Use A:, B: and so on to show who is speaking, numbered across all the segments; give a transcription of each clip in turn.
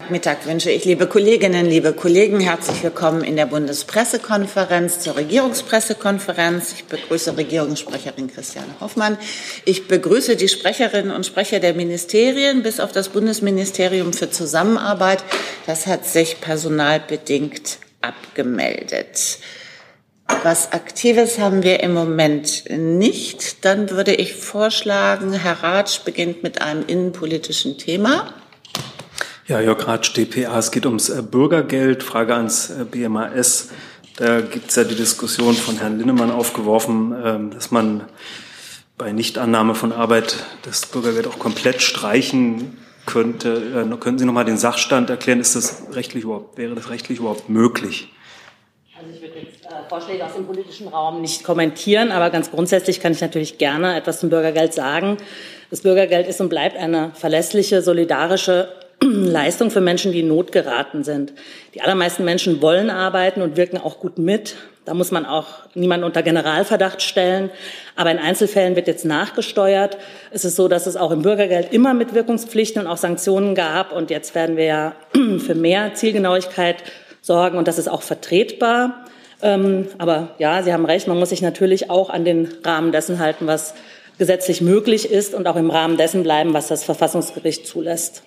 A: Freitagmittag wünsche ich, liebe Kolleginnen, liebe Kollegen, herzlich willkommen in der Bundespressekonferenz zur Regierungspressekonferenz. Ich begrüße Regierungssprecherin Christiane Hoffmann. Ich begrüße die Sprecherinnen und Sprecher der Ministerien, bis auf das Bundesministerium für Zusammenarbeit. Das hat sich personalbedingt abgemeldet. Was Aktives haben wir im Moment nicht. Dann würde ich vorschlagen, Herr Ratsch beginnt mit einem innenpolitischen Thema.
B: Ja, Jörg Ratsch, dpa. Es geht ums Bürgergeld. Frage ans BMAS. Da gibt es ja die Diskussion von Herrn Linnemann aufgeworfen, dass man bei Nichtannahme von Arbeit das Bürgergeld auch komplett streichen könnte. Könnten Sie noch mal den Sachstand erklären? Wäre das rechtlich überhaupt möglich?
C: Also ich würde jetzt Vorschläge aus dem politischen Raum nicht kommentieren, aber ganz grundsätzlich kann ich natürlich gerne etwas zum Bürgergeld sagen. Das Bürgergeld ist und bleibt eine verlässliche, solidarische Leistung für Menschen, die in Not geraten sind. Die allermeisten Menschen wollen arbeiten und wirken auch gut mit. Da muss man auch niemanden unter Generalverdacht stellen. Aber in Einzelfällen wird jetzt nachgesteuert. Es ist so, dass es auch im Bürgergeld immer Mitwirkungspflichten und auch Sanktionen gab. Und jetzt werden wir ja für mehr Zielgenauigkeit sorgen. Und das ist auch vertretbar. Aber ja, Sie haben recht, man muss sich natürlich auch an den Rahmen dessen halten, was gesetzlich möglich ist und auch im Rahmen dessen bleiben, was das Verfassungsgericht zulässt.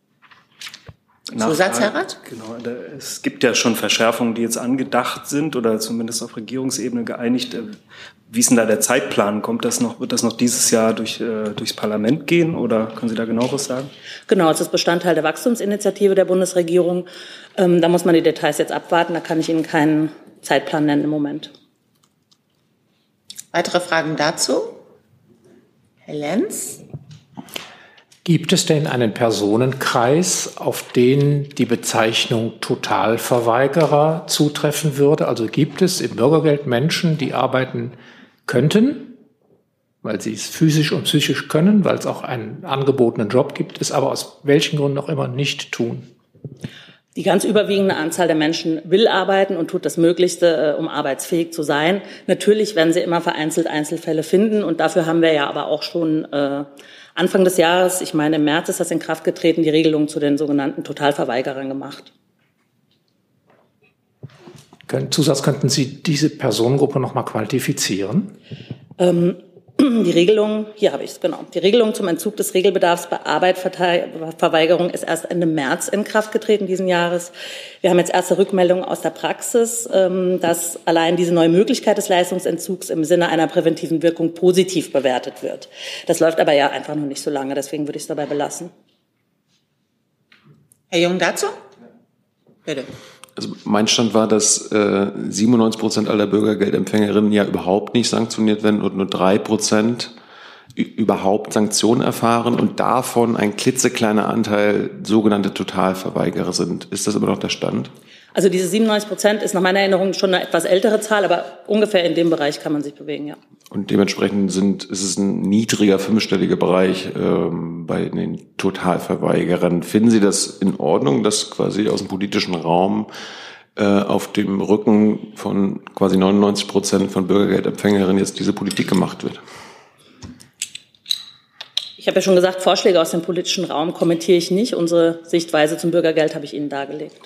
A: Zusatz, Herr Rath?
B: Genau, es gibt ja schon Verschärfungen, die jetzt angedacht sind oder zumindest auf Regierungsebene geeinigt. Wie ist denn da der Zeitplan? Wird das noch dieses Jahr durchs Parlament gehen oder können Sie da genaueres sagen?
C: Genau, es ist Bestandteil der Wachstumsinitiative der Bundesregierung. Da muss man die Details jetzt abwarten. Da kann ich Ihnen keinen Zeitplan nennen im Moment.
A: Weitere Fragen dazu? Herr Lenz?
D: Gibt es denn einen Personenkreis, auf den die Bezeichnung Totalverweigerer zutreffen würde? Also gibt es im Bürgergeld Menschen, die arbeiten könnten, weil sie es physisch und psychisch können, weil es auch einen angebotenen Job gibt, es aber aus welchen Gründen auch immer nicht tun?
C: Die ganz überwiegende Anzahl der Menschen will arbeiten und tut das Möglichste, um arbeitsfähig zu sein. Natürlich werden Sie immer vereinzelt Einzelfälle finden und dafür haben wir ja aber auch schon Anfang des Jahres, ich meine im März ist das in Kraft getreten, die Regelung zu den sogenannten Totalverweigerern gemacht.
D: Zusatz, könnten Sie diese Personengruppe noch mal quantifizieren?
C: Die Regelung, hier habe ich es, genau. Die Regelung zum Entzug des Regelbedarfs bei Arbeitsverweigerung ist erst Ende März in Kraft getreten diesen Jahres. Wir haben jetzt erste Rückmeldungen aus der Praxis, dass allein diese neue Möglichkeit des Leistungsentzugs im Sinne einer präventiven Wirkung positiv bewertet wird. Das läuft aber ja einfach noch nicht so lange, deswegen würde ich es dabei belassen.
A: Herr Jung dazu? Bitte.
E: Also mein Stand war, dass 97% aller Bürgergeldempfängerinnen ja überhaupt nicht sanktioniert werden und nur 3% überhaupt Sanktionen erfahren und davon ein klitzekleiner Anteil sogenannte Totalverweigerer sind. Ist das immer noch der Stand?
C: Also diese 97% ist nach meiner Erinnerung schon eine etwas ältere Zahl, aber ungefähr in dem Bereich kann man sich bewegen, ja.
E: Und dementsprechend ist es ein niedriger fünfstelliger Bereich bei den Totalverweigerern. Finden Sie das in Ordnung, dass quasi aus dem politischen Raum auf dem Rücken von quasi 99% von Bürgergeldempfängerinnen jetzt diese Politik gemacht wird?
C: Ich habe ja schon gesagt, Vorschläge aus dem politischen Raum kommentiere ich nicht. Unsere Sichtweise zum Bürgergeld habe ich Ihnen dargelegt.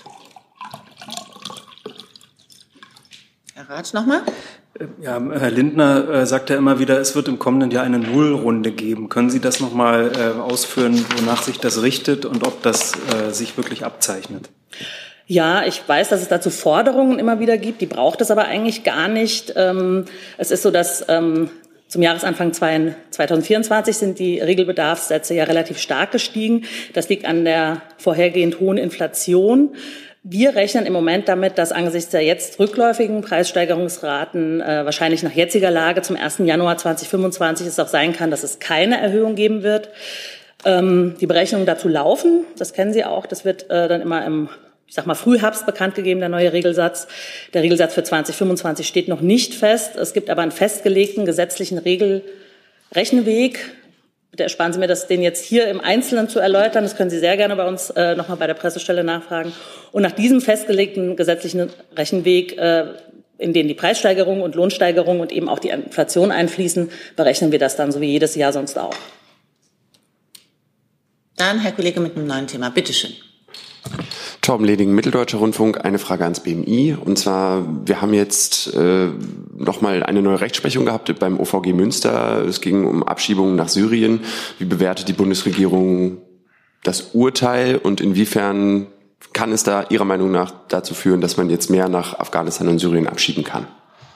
A: Herr Ratsch nochmal?
B: Ja, Herr Lindner sagt ja immer wieder, es wird im kommenden Jahr eine Nullrunde geben. Können Sie das nochmal ausführen, wonach sich das richtet und ob das sich wirklich abzeichnet?
C: Ja, ich weiß, dass es dazu Forderungen immer wieder gibt. Die braucht es aber eigentlich gar nicht. Es ist so, dass zum Jahresanfang 2024 sind die Regelbedarfssätze ja relativ stark gestiegen. Das liegt an der vorhergehend hohen Inflation. Wir rechnen im Moment damit, dass angesichts der jetzt rückläufigen Preissteigerungsraten wahrscheinlich nach jetziger Lage zum 1. Januar 2025 es auch sein kann, dass es keine Erhöhung geben wird. Die Berechnungen dazu laufen, das kennen Sie auch, das wird dann immer im Frühherbst bekannt gegeben, der neue Regelsatz. Der Regelsatz für 2025 steht noch nicht fest. Es gibt aber einen festgelegten gesetzlichen Regelrechenweg. Bitte ersparen Sie mir das, den jetzt hier im Einzelnen zu erläutern. Das können Sie sehr gerne bei uns nochmal bei der Pressestelle nachfragen. Und nach diesem festgelegten gesetzlichen Rechenweg, in den die Preissteigerung und Lohnsteigerung und eben auch die Inflation einfließen, berechnen wir das dann so wie jedes Jahr sonst auch.
A: Dann Herr Kollege mit einem neuen Thema. Bitte schön.
F: Torben Leding, Mitteldeutscher Rundfunk. Eine Frage ans BMI. Und zwar, wir haben jetzt nochmal eine neue Rechtsprechung gehabt beim OVG Münster. Es ging um Abschiebungen nach Syrien. Wie bewertet die Bundesregierung das Urteil und inwiefern kann es da Ihrer Meinung nach dazu führen, dass man jetzt mehr nach Afghanistan und Syrien abschieben kann?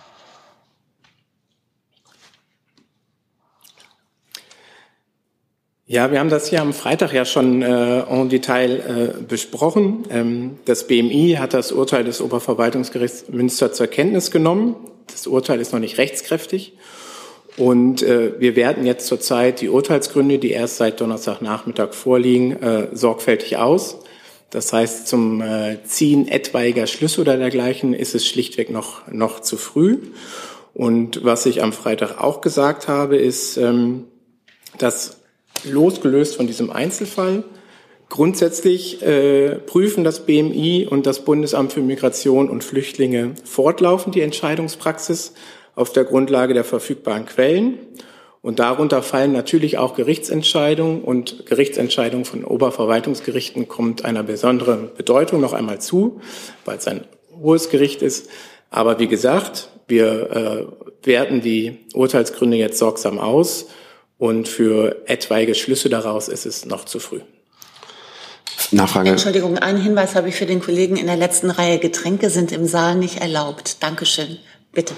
G: Ja, wir haben das ja am Freitag ja schon en Detail besprochen. Das BMI hat das Urteil des Oberverwaltungsgerichts Münster zur Kenntnis genommen. Das Urteil ist noch nicht rechtskräftig. Und wir werten jetzt zurzeit die Urteilsgründe, die erst seit Donnerstagnachmittag vorliegen, sorgfältig aus. Das heißt, zum Ziehen etwaiger Schlüsse oder dergleichen ist es schlichtweg noch zu früh. Und was ich am Freitag auch gesagt habe, ist, dass losgelöst von diesem Einzelfall grundsätzlich prüfen das BMI und das Bundesamt für Migration und Flüchtlinge fortlaufend die Entscheidungspraxis auf der Grundlage der verfügbaren Quellen. Und darunter fallen natürlich auch Gerichtsentscheidungen. Und Gerichtsentscheidungen von Oberverwaltungsgerichten kommt einer besonderen Bedeutung noch einmal zu, weil es ein hohes Gericht ist. Aber wie gesagt, wir werten die Urteilsgründe jetzt sorgsam aus. Und für etwaige Schlüsse daraus ist es noch zu früh.
F: Nachfrage.
A: Entschuldigung, einen Hinweis habe ich für den Kollegen in der letzten Reihe. Getränke sind im Saal nicht erlaubt. Dankeschön. Bitte.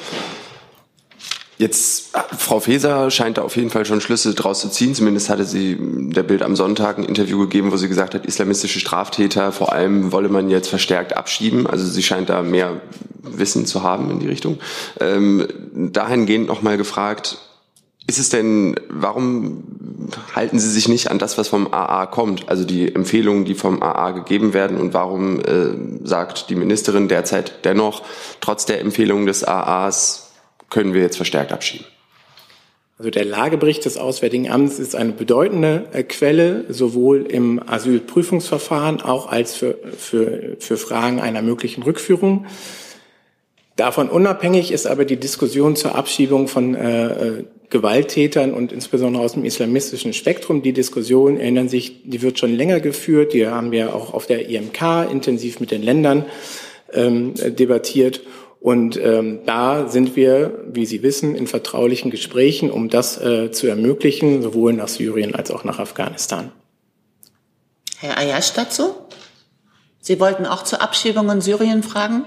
F: Jetzt, Frau Faeser scheint da auf jeden Fall schon Schlüsse draus zu ziehen. Zumindest hatte sie der Bild am Sonntag ein Interview gegeben, wo sie gesagt hat, islamistische Straftäter, vor allem wolle man jetzt verstärkt abschieben. Also sie scheint da mehr Wissen zu haben in die Richtung. Dahingehend nochmal gefragt, ist es denn, warum halten Sie sich nicht an das, was vom AA kommt, also die Empfehlungen, die vom AA gegeben werden, und warum sagt die Ministerin derzeit dennoch, trotz der Empfehlungen des AAs können wir jetzt verstärkt abschieben?
G: Also der Lagebericht des Auswärtigen Amts ist eine bedeutende Quelle, sowohl im Asylprüfungsverfahren auch als für Fragen einer möglichen Rückführung. Davon unabhängig ist aber die Diskussion zur Abschiebung von Gewalttätern und insbesondere aus dem islamistischen Spektrum. Die Diskussion, erinnern sich, die wird schon länger geführt. Die haben wir auch auf der IMK intensiv mit den Ländern debattiert. Und da sind wir, wie Sie wissen, in vertraulichen Gesprächen, um das zu ermöglichen, sowohl nach Syrien als auch nach Afghanistan.
A: Herr Ayash dazu? Sie wollten auch zur Abschiebung in Syrien fragen?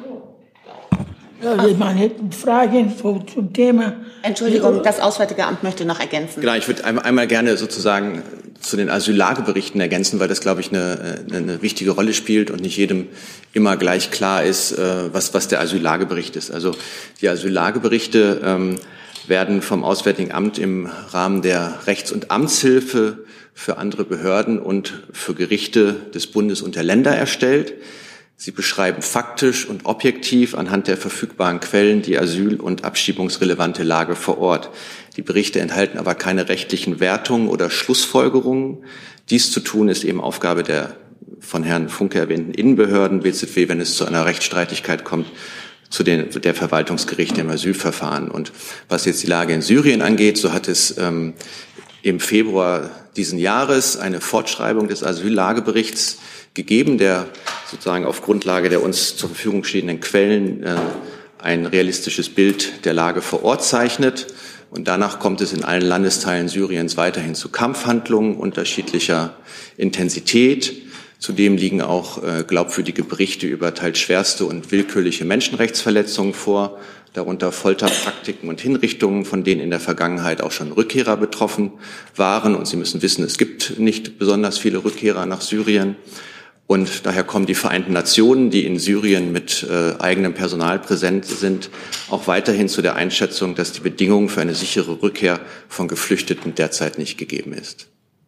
H: Ja, meine Fragen zum Thema.
A: Entschuldigung, das Auswärtige Amt möchte noch ergänzen.
I: Genau, ich würde einmal gerne sozusagen zu den Asyllageberichten ergänzen, weil das, glaube ich, eine wichtige Rolle spielt und nicht jedem immer gleich klar ist, was der Asyllagebericht ist. Also die Asyllageberichte werden vom Auswärtigen Amt im Rahmen der Rechts- und Amtshilfe für andere Behörden und für Gerichte des Bundes und der Länder erstellt. Sie beschreiben faktisch und objektiv anhand der verfügbaren Quellen die asyl- und abschiebungsrelevante Lage vor Ort. Die Berichte enthalten aber keine rechtlichen Wertungen oder Schlussfolgerungen. Dies zu tun ist eben Aufgabe der von Herrn Funke erwähnten Innenbehörden, BZW, wenn es zu einer Rechtsstreitigkeit kommt, zu der Verwaltungsgerichte im Asylverfahren. Und was jetzt die Lage in Syrien angeht, so hat es im Februar diesen Jahres eine Fortschreibung des Asyllageberichts gegeben, der sozusagen auf Grundlage der uns zur Verfügung stehenden Quellen ein realistisches Bild der Lage vor Ort zeichnet. Und danach kommt es in allen Landesteilen Syriens weiterhin zu Kampfhandlungen unterschiedlicher Intensität. Zudem liegen auch glaubwürdige Berichte über teils schwerste und willkürliche Menschenrechtsverletzungen vor, darunter Folterpraktiken und Hinrichtungen, von denen in der Vergangenheit auch schon Rückkehrer betroffen waren. Und Sie müssen wissen, es gibt nicht besonders viele Rückkehrer nach Syrien. Und daher kommen die Vereinten Nationen, die in Syrien mit eigenem Personal präsent sind, auch weiterhin zu der Einschätzung, dass die Bedingung für eine sichere Rückkehr von Geflüchteten derzeit nicht gegeben ist.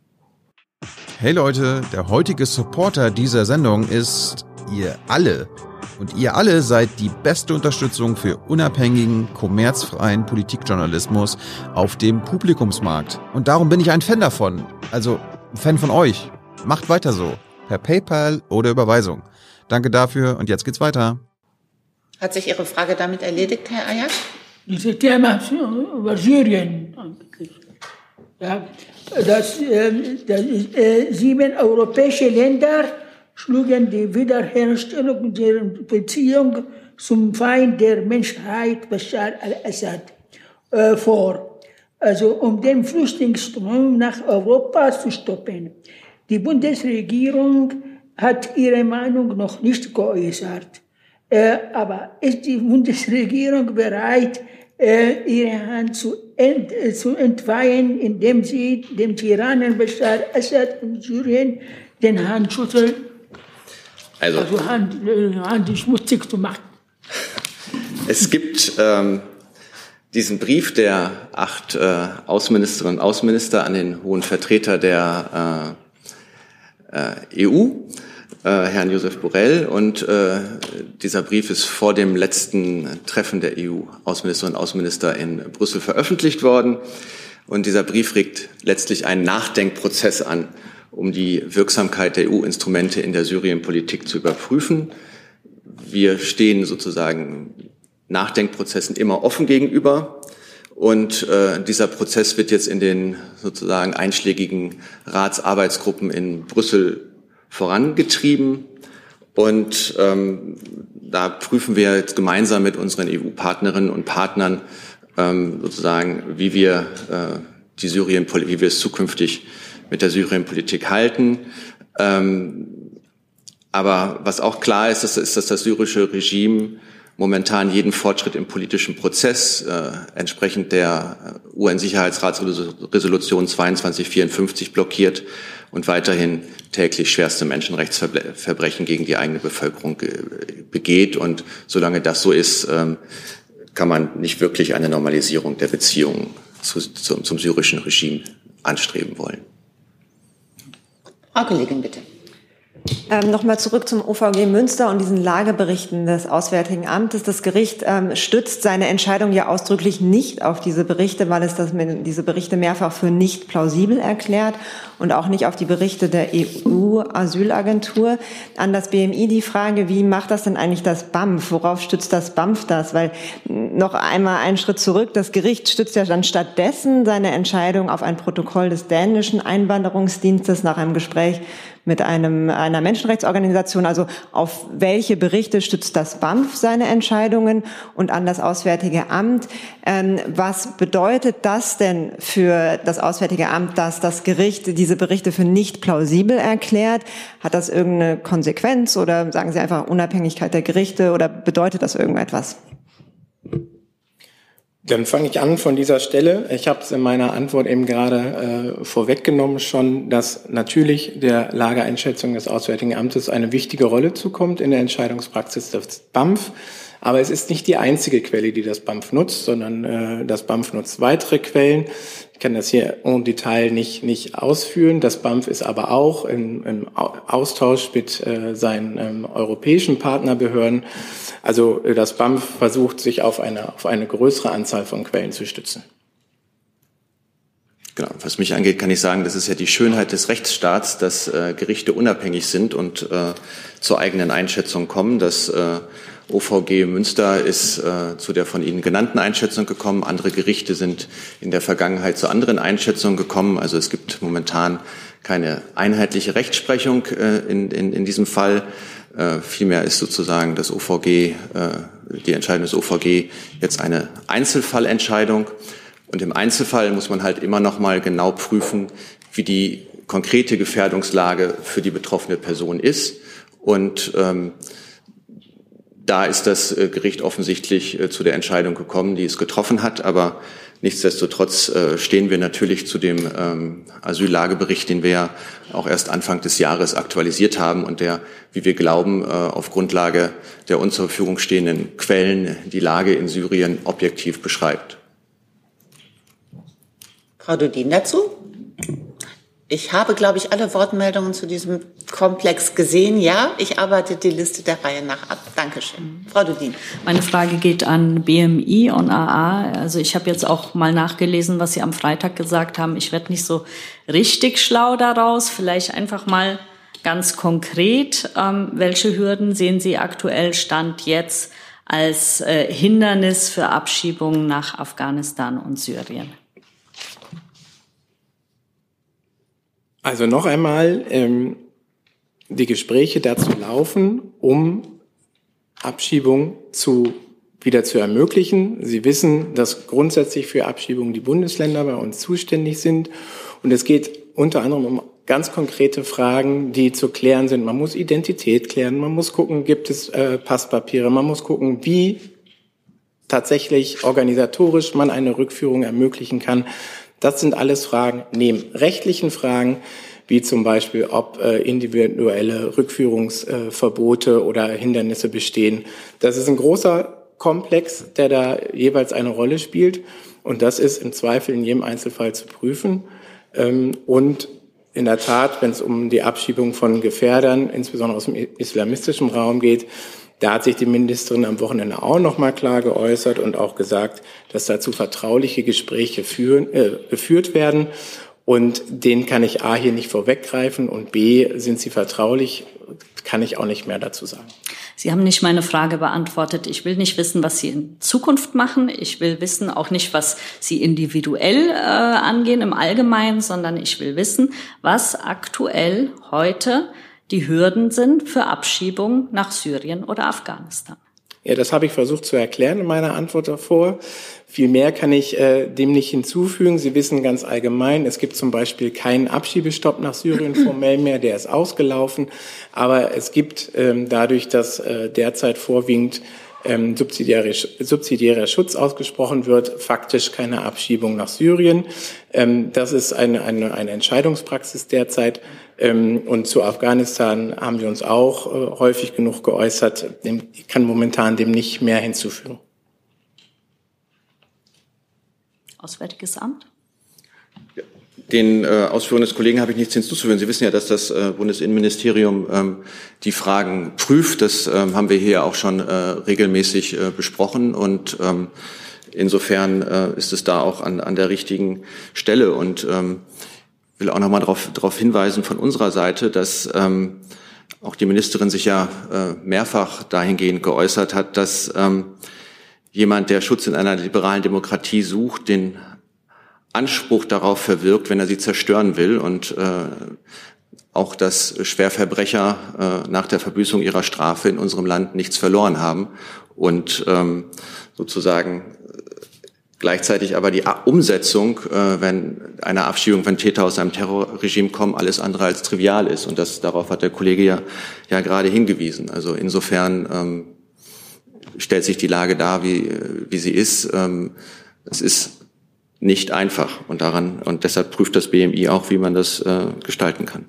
J: Hey Leute, der heutige Supporter dieser Sendung ist ihr alle. Und ihr alle seid die beste Unterstützung für unabhängigen, kommerzfreien Politikjournalismus auf dem Publikumsmarkt. Und darum bin ich ein Fan davon. Also ein Fan von euch. Macht weiter so. Per PayPal oder Überweisung. Danke dafür und jetzt geht's weiter.
A: Hat sich Ihre Frage damit erledigt, Herr Ayash?
H: Dieses Thema über Syrien. Ja, dass 7 europäische Länder schlugen die Wiederherstellung der Beziehung zum Feind der Menschheit Bashar al-Assad vor, also um den Flüchtlingsstrom nach Europa zu stoppen. Die Bundesregierung hat ihre Meinung noch nicht geäußert. Aber ist die Bundesregierung bereit, ihre Hand zu entweihen, indem sie dem Tyrannen Bashar al-Assad in Syrien den Hand schüttelt, also Hand schmutzig zu machen?
I: Es gibt diesen Brief der 8 Außenministerinnen und Außenminister an den hohen Vertreter der EU, Herrn Josep Borrell, und dieser Brief ist vor dem letzten Treffen der EU-Außenministerinnen und Außenminister in Brüssel veröffentlicht worden. Und dieser Brief regt letztlich einen Nachdenkprozess an, um die Wirksamkeit der EU-Instrumente in der Syrienpolitik zu überprüfen. Wir stehen sozusagen Nachdenkprozessen immer offen gegenüber. Und dieser Prozess wird jetzt in den sozusagen einschlägigen Ratsarbeitsgruppen in Brüssel vorangetrieben. Und da prüfen wir jetzt gemeinsam mit unseren EU-Partnerinnen und Partnern sozusagen, wie wir wie wir es zukünftig mit der Syrienpolitik halten. Aber was auch klar ist, ist, dass das syrische Regime momentan jeden Fortschritt im politischen Prozess entsprechend der UN-Sicherheitsratsresolution 2254 blockiert und weiterhin täglich schwerste Menschenrechtsverbrechen gegen die eigene Bevölkerung begeht. Und solange das so ist, kann man nicht wirklich eine Normalisierung der Beziehungen zum syrischen Regime anstreben wollen.
A: Frau Kollegin, bitte.
K: Nochmal zurück zum OVG Münster und diesen Lageberichten des Auswärtigen Amtes. Das Gericht stützt seine Entscheidung ja ausdrücklich nicht auf diese Berichte, weil es diese Berichte mehrfach für nicht plausibel erklärt und auch nicht auf die Berichte der EU-Asylagentur. An das BMI die Frage, wie macht das denn eigentlich das BAMF? Worauf stützt das BAMF das? Weil noch einmal einen Schritt zurück, das Gericht stützt ja dann stattdessen seine Entscheidung auf ein Protokoll des dänischen Einwanderungsdienstes nach einem Gespräch mit einer Menschenrechtsorganisation. Also auf welche Berichte stützt das BAMF seine Entscheidungen und an das Auswärtige Amt? Was bedeutet das denn für das Auswärtige Amt, dass das Gericht diese Berichte für nicht plausibel erklärt? Hat das irgendeine Konsequenz oder sagen Sie einfach Unabhängigkeit der Gerichte oder bedeutet das irgendetwas?
G: Dann fange ich an von dieser Stelle. Ich habe es in meiner Antwort eben gerade vorweggenommen schon, dass natürlich der Lageeinschätzung des Auswärtigen Amtes eine wichtige Rolle zukommt in der Entscheidungspraxis des BAMF. Aber es ist nicht die einzige Quelle, die das BAMF nutzt, sondern das BAMF nutzt weitere Quellen. Ich kann das hier en Detail nicht ausführen. Das BAMF ist aber auch im Austausch mit seinen europäischen Partnerbehörden. Also das BAMF versucht, sich auf eine größere Anzahl von Quellen zu stützen.
I: Genau. Was mich angeht, kann ich sagen, das ist ja die Schönheit des Rechtsstaats, dass Gerichte unabhängig sind und zur eigenen Einschätzung kommen. Das OVG Münster ist zu der von Ihnen genannten Einschätzung gekommen. Andere Gerichte sind in der Vergangenheit zu anderen Einschätzungen gekommen. Also es gibt momentan keine einheitliche Rechtsprechung in diesem Fall. Vielmehr ist sozusagen das OVG, die Entscheidung des OVG jetzt eine Einzelfallentscheidung. Und im Einzelfall muss man halt immer noch mal genau prüfen, wie die konkrete Gefährdungslage für die betroffene Person ist. Und da ist das Gericht offensichtlich zu der Entscheidung gekommen, die es getroffen hat. Aber nichtsdestotrotz stehen wir natürlich zu dem Asyllagebericht, den wir ja auch erst Anfang des Jahres aktualisiert haben und der, wie wir glauben, auf Grundlage der uns zur Verfügung stehenden Quellen die Lage in Syrien objektiv beschreibt.
A: Frau Dudin dazu? Ich habe, glaube ich, alle Wortmeldungen zu diesem Komplex gesehen. Ja, ich arbeite die Liste der Reihe nach ab. Dankeschön. Frau Dudin.
L: Meine Frage geht an BMI und AA. Also ich habe jetzt auch mal nachgelesen, was Sie am Freitag gesagt haben. Ich werde nicht so richtig schlau daraus. Vielleicht einfach mal ganz konkret. Welche Hürden sehen Sie aktuell Stand jetzt als Hindernis für Abschiebungen nach Afghanistan und Syrien?
G: Also noch einmal, die Gespräche dazu laufen, um Abschiebung wieder zu ermöglichen. Sie wissen, dass grundsätzlich für Abschiebungen die Bundesländer bei uns zuständig sind. Und es geht unter anderem um ganz konkrete Fragen, die zu klären sind. Man muss Identität klären, man muss gucken, gibt es Passpapiere, man muss gucken, wie tatsächlich organisatorisch man eine Rückführung ermöglichen kann. Das sind alles Fragen neben rechtlichen Fragen, wie zum Beispiel, ob individuelle Rückführungsverbote oder Hindernisse bestehen. Das ist ein großer Komplex, der da jeweils eine Rolle spielt. Und das ist im Zweifel in jedem Einzelfall zu prüfen. Und in der Tat, wenn es um die Abschiebung von Gefährdern, insbesondere aus dem islamistischen Raum geht, da hat sich die Ministerin am Wochenende auch noch mal klar geäußert und auch gesagt, dass dazu vertrauliche Gespräche geführt werden. Und denen kann ich A hier nicht vorweggreifen und B, sind sie vertraulich, kann ich auch nicht mehr dazu sagen.
L: Sie haben nicht meine Frage beantwortet. Ich will nicht wissen, was Sie in Zukunft machen. Ich will wissen auch nicht, was Sie individuell angehen im Allgemeinen, sondern ich will wissen, was aktuell heute die Hürden sind für Abschiebung nach Syrien oder Afghanistan.
G: Ja, das habe ich versucht zu erklären in meiner Antwort davor. Viel mehr kann ich dem nicht hinzufügen. Sie wissen ganz allgemein, es gibt zum Beispiel keinen Abschiebestopp nach Syrien formell mehr, der ist ausgelaufen. Aber es gibt dadurch, dass derzeit vorwiegend subsidiärer Schutz ausgesprochen wird, faktisch keine Abschiebung nach Syrien. Das ist eine Entscheidungspraxis derzeit. Und zu Afghanistan haben wir uns auch häufig genug geäußert. Ich kann momentan dem nicht mehr hinzufügen.
L: Auswärtiges Amt?
I: Den Ausführungen des Kollegen habe ich nichts hinzuzufügen. Sie wissen ja, dass das Bundesinnenministerium die Fragen prüft. Das haben wir hier auch schon regelmäßig besprochen. Und insofern ist es da auch an der richtigen Stelle. Und will auch noch mal darauf hinweisen von unserer Seite, dass auch die Ministerin sich ja mehrfach dahingehend geäußert hat, dass jemand, der Schutz in einer liberalen Demokratie sucht, den Anspruch darauf verwirkt, wenn er sie zerstören will, und auch, dass Schwerverbrecher nach der Verbüßung ihrer Strafe in unserem Land nichts verloren haben und sozusagen gleichzeitig aber die Umsetzung, wenn eine Abschiebung, wenn Täter aus einem Terrorregime kommen, alles andere als trivial ist. Und darauf hat der Kollege ja gerade hingewiesen. Also insofern stellt sich die Lage dar, wie sie ist. Es ist nicht einfach und deshalb prüft das BMI auch, wie man das gestalten kann.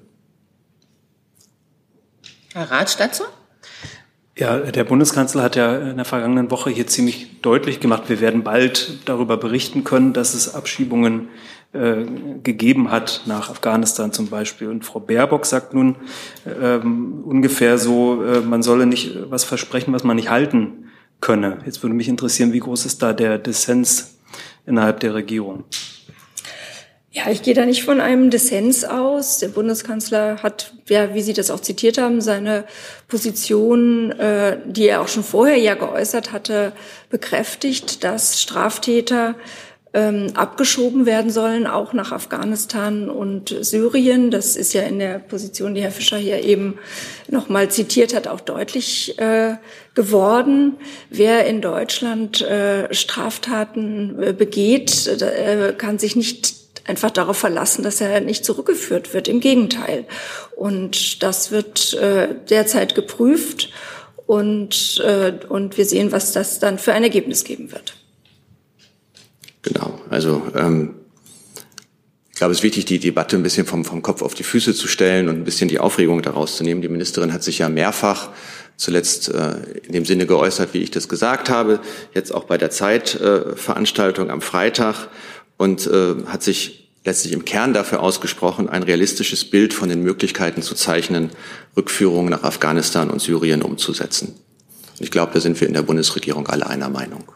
A: Herr Ratsch dazu?
B: Ja, der Bundeskanzler hat ja in der vergangenen Woche hier ziemlich deutlich gemacht, wir werden bald darüber berichten können, dass es Abschiebungen gegeben hat nach Afghanistan zum Beispiel. Und Frau Baerbock sagt nun ungefähr so, man solle nicht was versprechen, was man nicht halten könne. Jetzt würde mich interessieren, wie groß ist da der Dissens innerhalb der Regierung?
M: Ja, ich gehe da nicht von einem Dissens aus. Der Bundeskanzler hat, ja, wie Sie das auch zitiert haben, seine Position, die er auch schon vorher ja geäußert hatte, bekräftigt, dass Straftäter abgeschoben werden sollen, auch nach Afghanistan und Syrien. Das ist ja in der Position, die Herr Fischer hier eben nochmal zitiert hat, auch deutlich geworden. Wer in Deutschland Straftaten begeht, kann sich nicht einfach darauf verlassen, dass er nicht zurückgeführt wird. Im Gegenteil. Und das wird derzeit geprüft und wir sehen, was das dann für ein Ergebnis geben wird.
I: Genau. Also ich glaube, es ist wichtig, die Debatte ein bisschen vom Kopf auf die Füße zu stellen und ein bisschen die Aufregung daraus zu nehmen. Die Ministerin hat sich ja mehrfach zuletzt in dem Sinne geäußert, wie ich das gesagt habe, jetzt auch bei der Zeitveranstaltung am Freitag, und hat sich letztlich im Kern dafür ausgesprochen, ein realistisches Bild von den Möglichkeiten zu zeichnen, Rückführungen nach Afghanistan und Syrien umzusetzen. Und ich glaube, da sind wir in der Bundesregierung alle einer Meinung.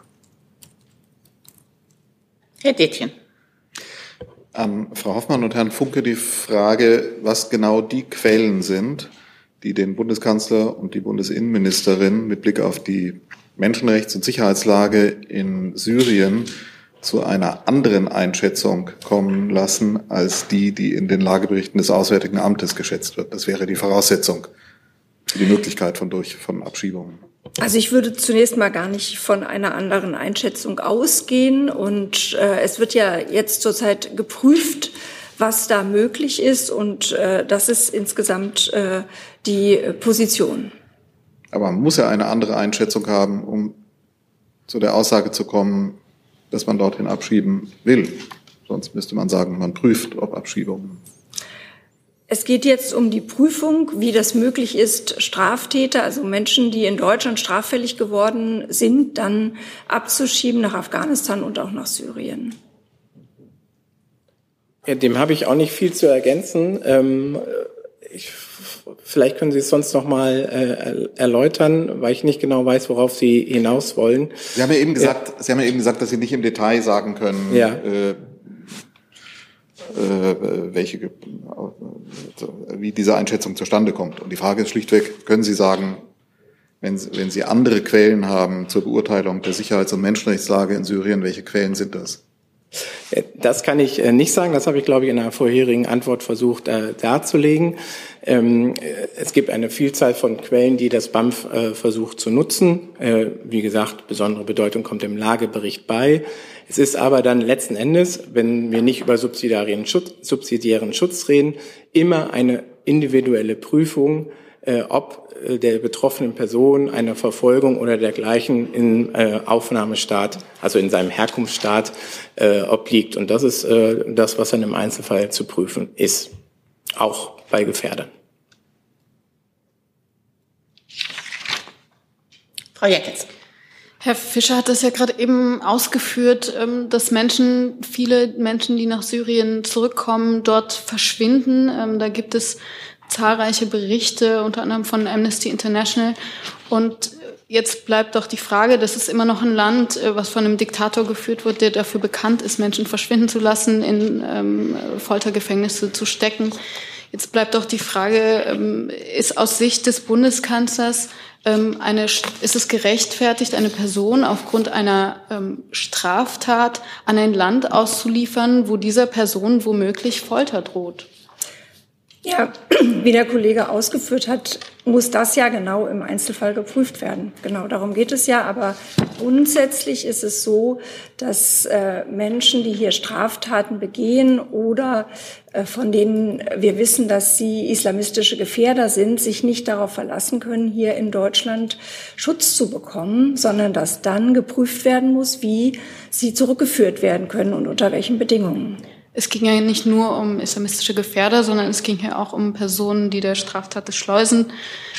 A: Herr Detjen.
N: An Frau Hoffmann und Herrn Funke die Frage, was genau die Quellen sind, die den Bundeskanzler und die Bundesinnenministerin mit Blick auf die Menschenrechts- und Sicherheitslage in Syrien zu einer anderen Einschätzung kommen lassen, als die in den Lageberichten des Auswärtigen Amtes geschätzt wird. Das wäre die Voraussetzung für die Möglichkeit von Abschiebungen.
M: Also ich würde zunächst mal gar nicht von einer anderen Einschätzung ausgehen. Und es wird ja jetzt zurzeit geprüft, was da möglich ist. Und das ist insgesamt die Position.
N: Aber man muss ja eine andere Einschätzung haben, um zu der Aussage zu kommen, dass man dorthin abschieben will. Sonst müsste man sagen, man prüft, ob Abschiebungen.
M: Es geht jetzt um die Prüfung, wie das möglich ist, Straftäter, also Menschen, die in Deutschland straffällig geworden sind, dann abzuschieben nach Afghanistan und auch nach Syrien.
G: Ja, dem habe ich auch nicht viel zu ergänzen. Vielleicht können Sie es sonst noch mal erläutern, weil ich nicht genau weiß, worauf Sie hinaus wollen.
N: Sie haben ja eben gesagt, dass Sie nicht im Detail sagen können, wie diese Einschätzung zustande kommt. Und die Frage ist schlichtweg, können Sie sagen, wenn Sie andere Quellen haben zur Beurteilung der Sicherheits- und Menschenrechtslage in Syrien, welche Quellen sind das?
G: Das kann ich nicht sagen. Das habe ich, glaube ich, in einer vorherigen Antwort versucht darzulegen. Es gibt eine Vielzahl von Quellen, die das BAMF versucht zu nutzen. Wie gesagt, besondere Bedeutung kommt dem Lagebericht bei. Es ist aber dann letzten Endes, wenn wir nicht über subsidiären Schutz reden, immer eine individuelle Prüfung, ob der betroffenen Person einer Verfolgung oder dergleichen im Aufnahmestaat, also in seinem Herkunftsstaat, obliegt. Und das ist das, was dann im Einzelfall zu prüfen ist, auch bei Gefährdern.
A: Frau Jeckels.
O: Herr Fischer hat das ja gerade eben ausgeführt, dass viele Menschen, die nach Syrien zurückkommen, dort verschwinden. Da gibt es zahlreiche Berichte, unter anderem von Amnesty International. Und jetzt bleibt doch die Frage, das ist immer noch ein Land, was von einem Diktator geführt wird, der dafür bekannt ist, Menschen verschwinden zu lassen, in Foltergefängnisse zu stecken. Jetzt bleibt doch die Frage, ist aus Sicht des Bundeskanzlers ist es gerechtfertigt, eine Person aufgrund einer Straftat an ein Land auszuliefern, wo dieser Person womöglich Folter droht?
M: Ja, wie der Kollege ausgeführt hat, muss das ja genau im Einzelfall geprüft werden. Genau, darum geht es ja. Aber grundsätzlich ist es so, dass Menschen, die hier Straftaten begehen oder von denen wir wissen, dass sie islamistische Gefährder sind, sich nicht darauf verlassen können, hier in Deutschland Schutz zu bekommen, sondern dass dann geprüft werden muss, wie sie zurückgeführt werden können und unter welchen Bedingungen.
O: Es ging ja nicht nur um islamistische Gefährder, sondern es ging ja auch um Personen, die der Straftat des Schleusen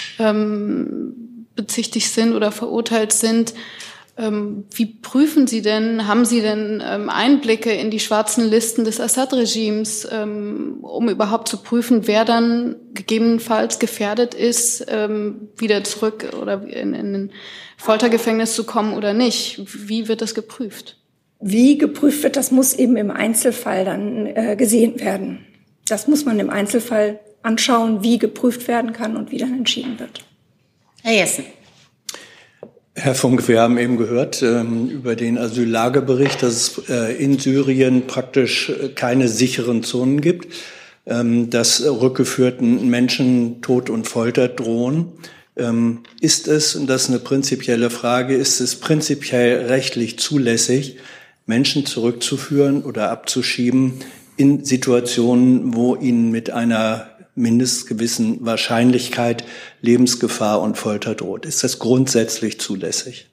O: bezichtigt sind oder verurteilt sind. Wie prüfen Sie denn, haben Sie denn Einblicke in die schwarzen Listen des Assad-Regimes, um überhaupt zu prüfen, wer dann gegebenenfalls gefährdet ist, wieder zurück oder in ein Foltergefängnis zu kommen oder nicht? Wie wird das geprüft?
M: Wie geprüft wird, das muss eben im Einzelfall dann gesehen werden. Das muss man im Einzelfall anschauen, wie geprüft werden kann und wie dann entschieden wird.
A: Herr Jessen.
P: Herr Funk, wir haben eben gehört über den Asyllagebericht, dass es in Syrien praktisch keine sicheren Zonen gibt, dass rückgeführten Menschen Tod und Folter drohen. Ist es, und das ist eine prinzipielle Frage, ist es prinzipiell rechtlich zulässig, Menschen zurückzuführen oder abzuschieben in Situationen, wo ihnen mit einer mindestgewissen Wahrscheinlichkeit Lebensgefahr und Folter droht? Ist das grundsätzlich zulässig?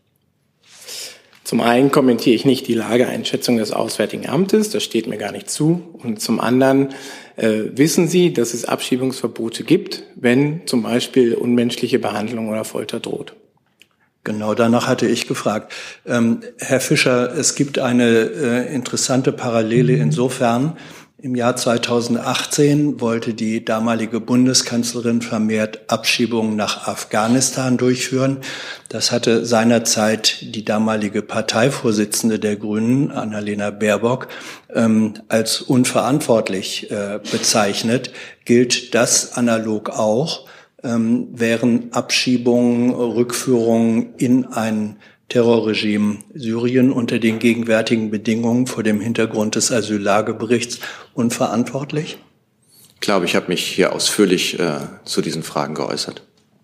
G: Zum einen kommentiere ich nicht die Lageeinschätzung des Auswärtigen Amtes, das steht mir gar nicht zu. Und zum anderen wissen Sie, dass es Abschiebungsverbote gibt, wenn zum Beispiel unmenschliche Behandlung oder Folter droht.
P: Genau, danach hatte ich gefragt. Herr Fischer, es gibt eine interessante Parallele insofern. Im Jahr 2018 wollte die damalige Bundeskanzlerin vermehrt Abschiebungen nach Afghanistan durchführen. Das hatte seinerzeit die damalige Parteivorsitzende der Grünen, Annalena Baerbock, als unverantwortlich bezeichnet. Gilt das analog auch? Wären Abschiebungen, Rückführungen in ein Terrorregime Syrien unter den gegenwärtigen Bedingungen vor dem Hintergrund des Asyllageberichts unverantwortlich?
I: Ich glaube, ich habe mich hier ausführlich zu diesen Fragen geäußert.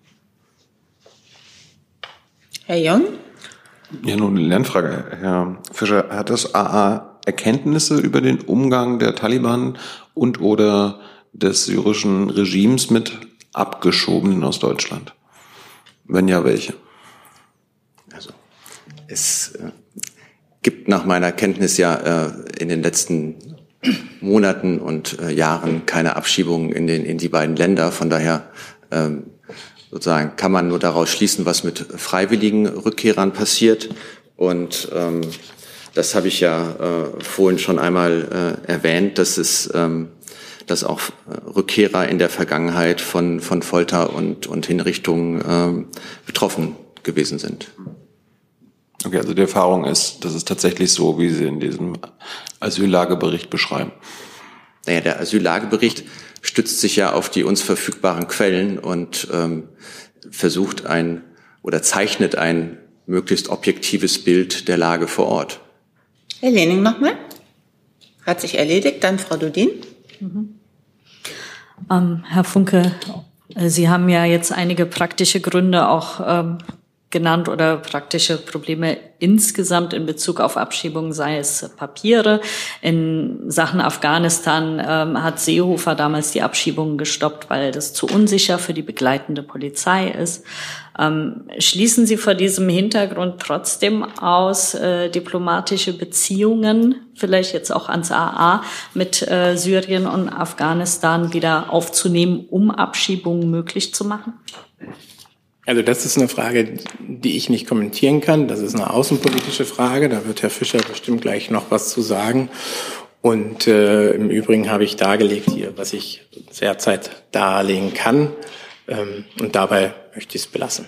A: Herr Jung?
E: Ja, nun eine Lernfrage. Herr Fischer, hat das AA Erkenntnisse über den Umgang der Taliban und oder des syrischen Regimes mit Abgeschobenen aus Deutschland? Wenn ja, welche?
I: Also, es gibt nach meiner Kenntnis ja in den letzten Monaten und Jahren keine Abschiebungen in die beiden Länder. Von daher sozusagen kann man nur daraus schließen, was mit freiwilligen Rückkehrern passiert. Und das habe ich ja vorhin schon einmal erwähnt, dass auch Rückkehrer in der Vergangenheit von Folter und Hinrichtungen betroffen gewesen sind.
E: Okay, also die Erfahrung ist, das ist tatsächlich so, wie Sie in diesem Asyllagebericht beschreiben.
I: Naja, der Asyllagebericht stützt sich ja auf die uns verfügbaren Quellen und versucht zeichnet ein möglichst objektives Bild der Lage vor Ort.
A: Herr Lening nochmal. Hat sich erledigt. Dann Frau Dudin.
L: Herr Funke, Sie haben ja jetzt einige praktische Gründe auch genannt oder praktische Probleme insgesamt in Bezug auf Abschiebungen, sei es Papiere. In Sachen Afghanistan hat Seehofer damals die Abschiebungen gestoppt, weil das zu unsicher für die begleitende Polizei ist. Schließen Sie vor diesem Hintergrund trotzdem aus, diplomatische Beziehungen, vielleicht jetzt auch ans AA, mit Syrien und Afghanistan wieder aufzunehmen, um Abschiebungen möglich zu machen?
G: Also das ist eine Frage, die ich nicht kommentieren kann. Das ist eine außenpolitische Frage. Da wird Herr Fischer bestimmt gleich noch was zu sagen. Und im Übrigen habe ich dargelegt hier, was ich derzeit darlegen kann. Und dabei möchte ich es belassen.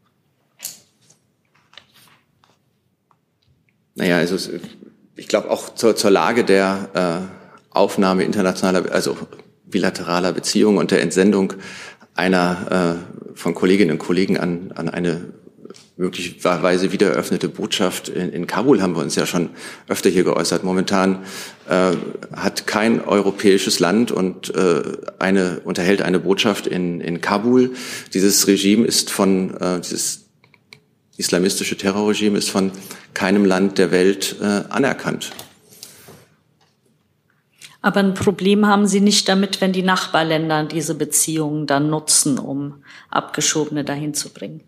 I: Naja, also ich glaube auch zur Lage der Aufnahme internationaler, also bilateraler Beziehungen und der Entsendung einer von Kolleginnen und Kollegen an eine möglicherweise wieder eröffnete Botschaft in Kabul haben wir uns ja schon öfter hier geäußert. Momentan hat kein europäisches Land unterhält eine Botschaft in Kabul. Dieses Regime ist dieses islamistische Terrorregime ist von keinem Land der Welt anerkannt.
L: Aber ein Problem haben Sie nicht damit, wenn die Nachbarländer diese Beziehungen dann nutzen, um Abgeschobene dahin zu bringen?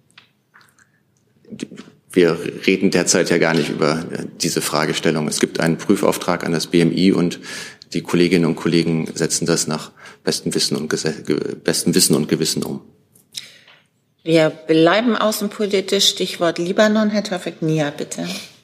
I: Wir reden derzeit ja gar nicht über diese Fragestellung. Es gibt einen Prüfauftrag an das BMI und die Kolleginnen und Kollegen setzen das nach bestem Wissen und Gewissen um.
A: Wir bleiben außenpolitisch. Stichwort Libanon. Herr Tawfik-Nia, bitte.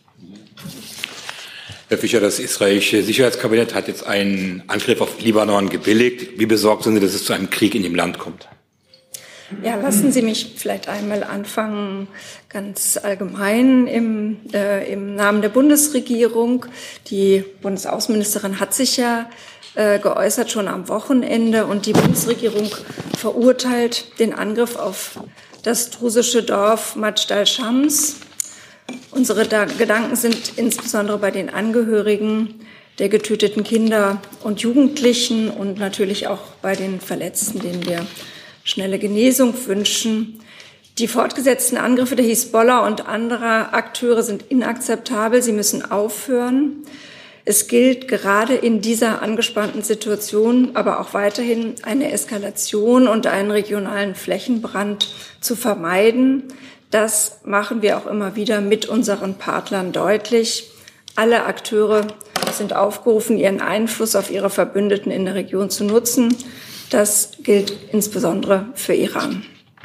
Q: Herr Fischer, das israelische Sicherheitskabinett hat jetzt einen Angriff auf Libanon gebilligt. Wie besorgt sind Sie, dass es zu einem Krieg in dem Land kommt?
M: Ja, lassen Sie mich vielleicht einmal anfangen, ganz allgemein im Namen der Bundesregierung. Die Bundesaußenministerin hat sich ja geäußert schon am Wochenende und die Bundesregierung verurteilt den Angriff auf das drusische Dorf Majd al-Shams. Unsere Gedanken sind insbesondere bei den Angehörigen der getöteten Kinder und Jugendlichen und natürlich auch bei den Verletzten, denen wir schnelle Genesung wünschen. Die fortgesetzten Angriffe der Hisbollah und anderer Akteure sind inakzeptabel. Sie müssen aufhören. Es gilt gerade in dieser angespannten Situation aber auch weiterhin eine Eskalation und einen regionalen Flächenbrand zu vermeiden. Das machen wir auch immer wieder mit unseren Partnern deutlich. Alle Akteure sind aufgerufen, ihren Einfluss auf ihre Verbündeten in der Region zu nutzen. Das gilt insbesondere für Iran.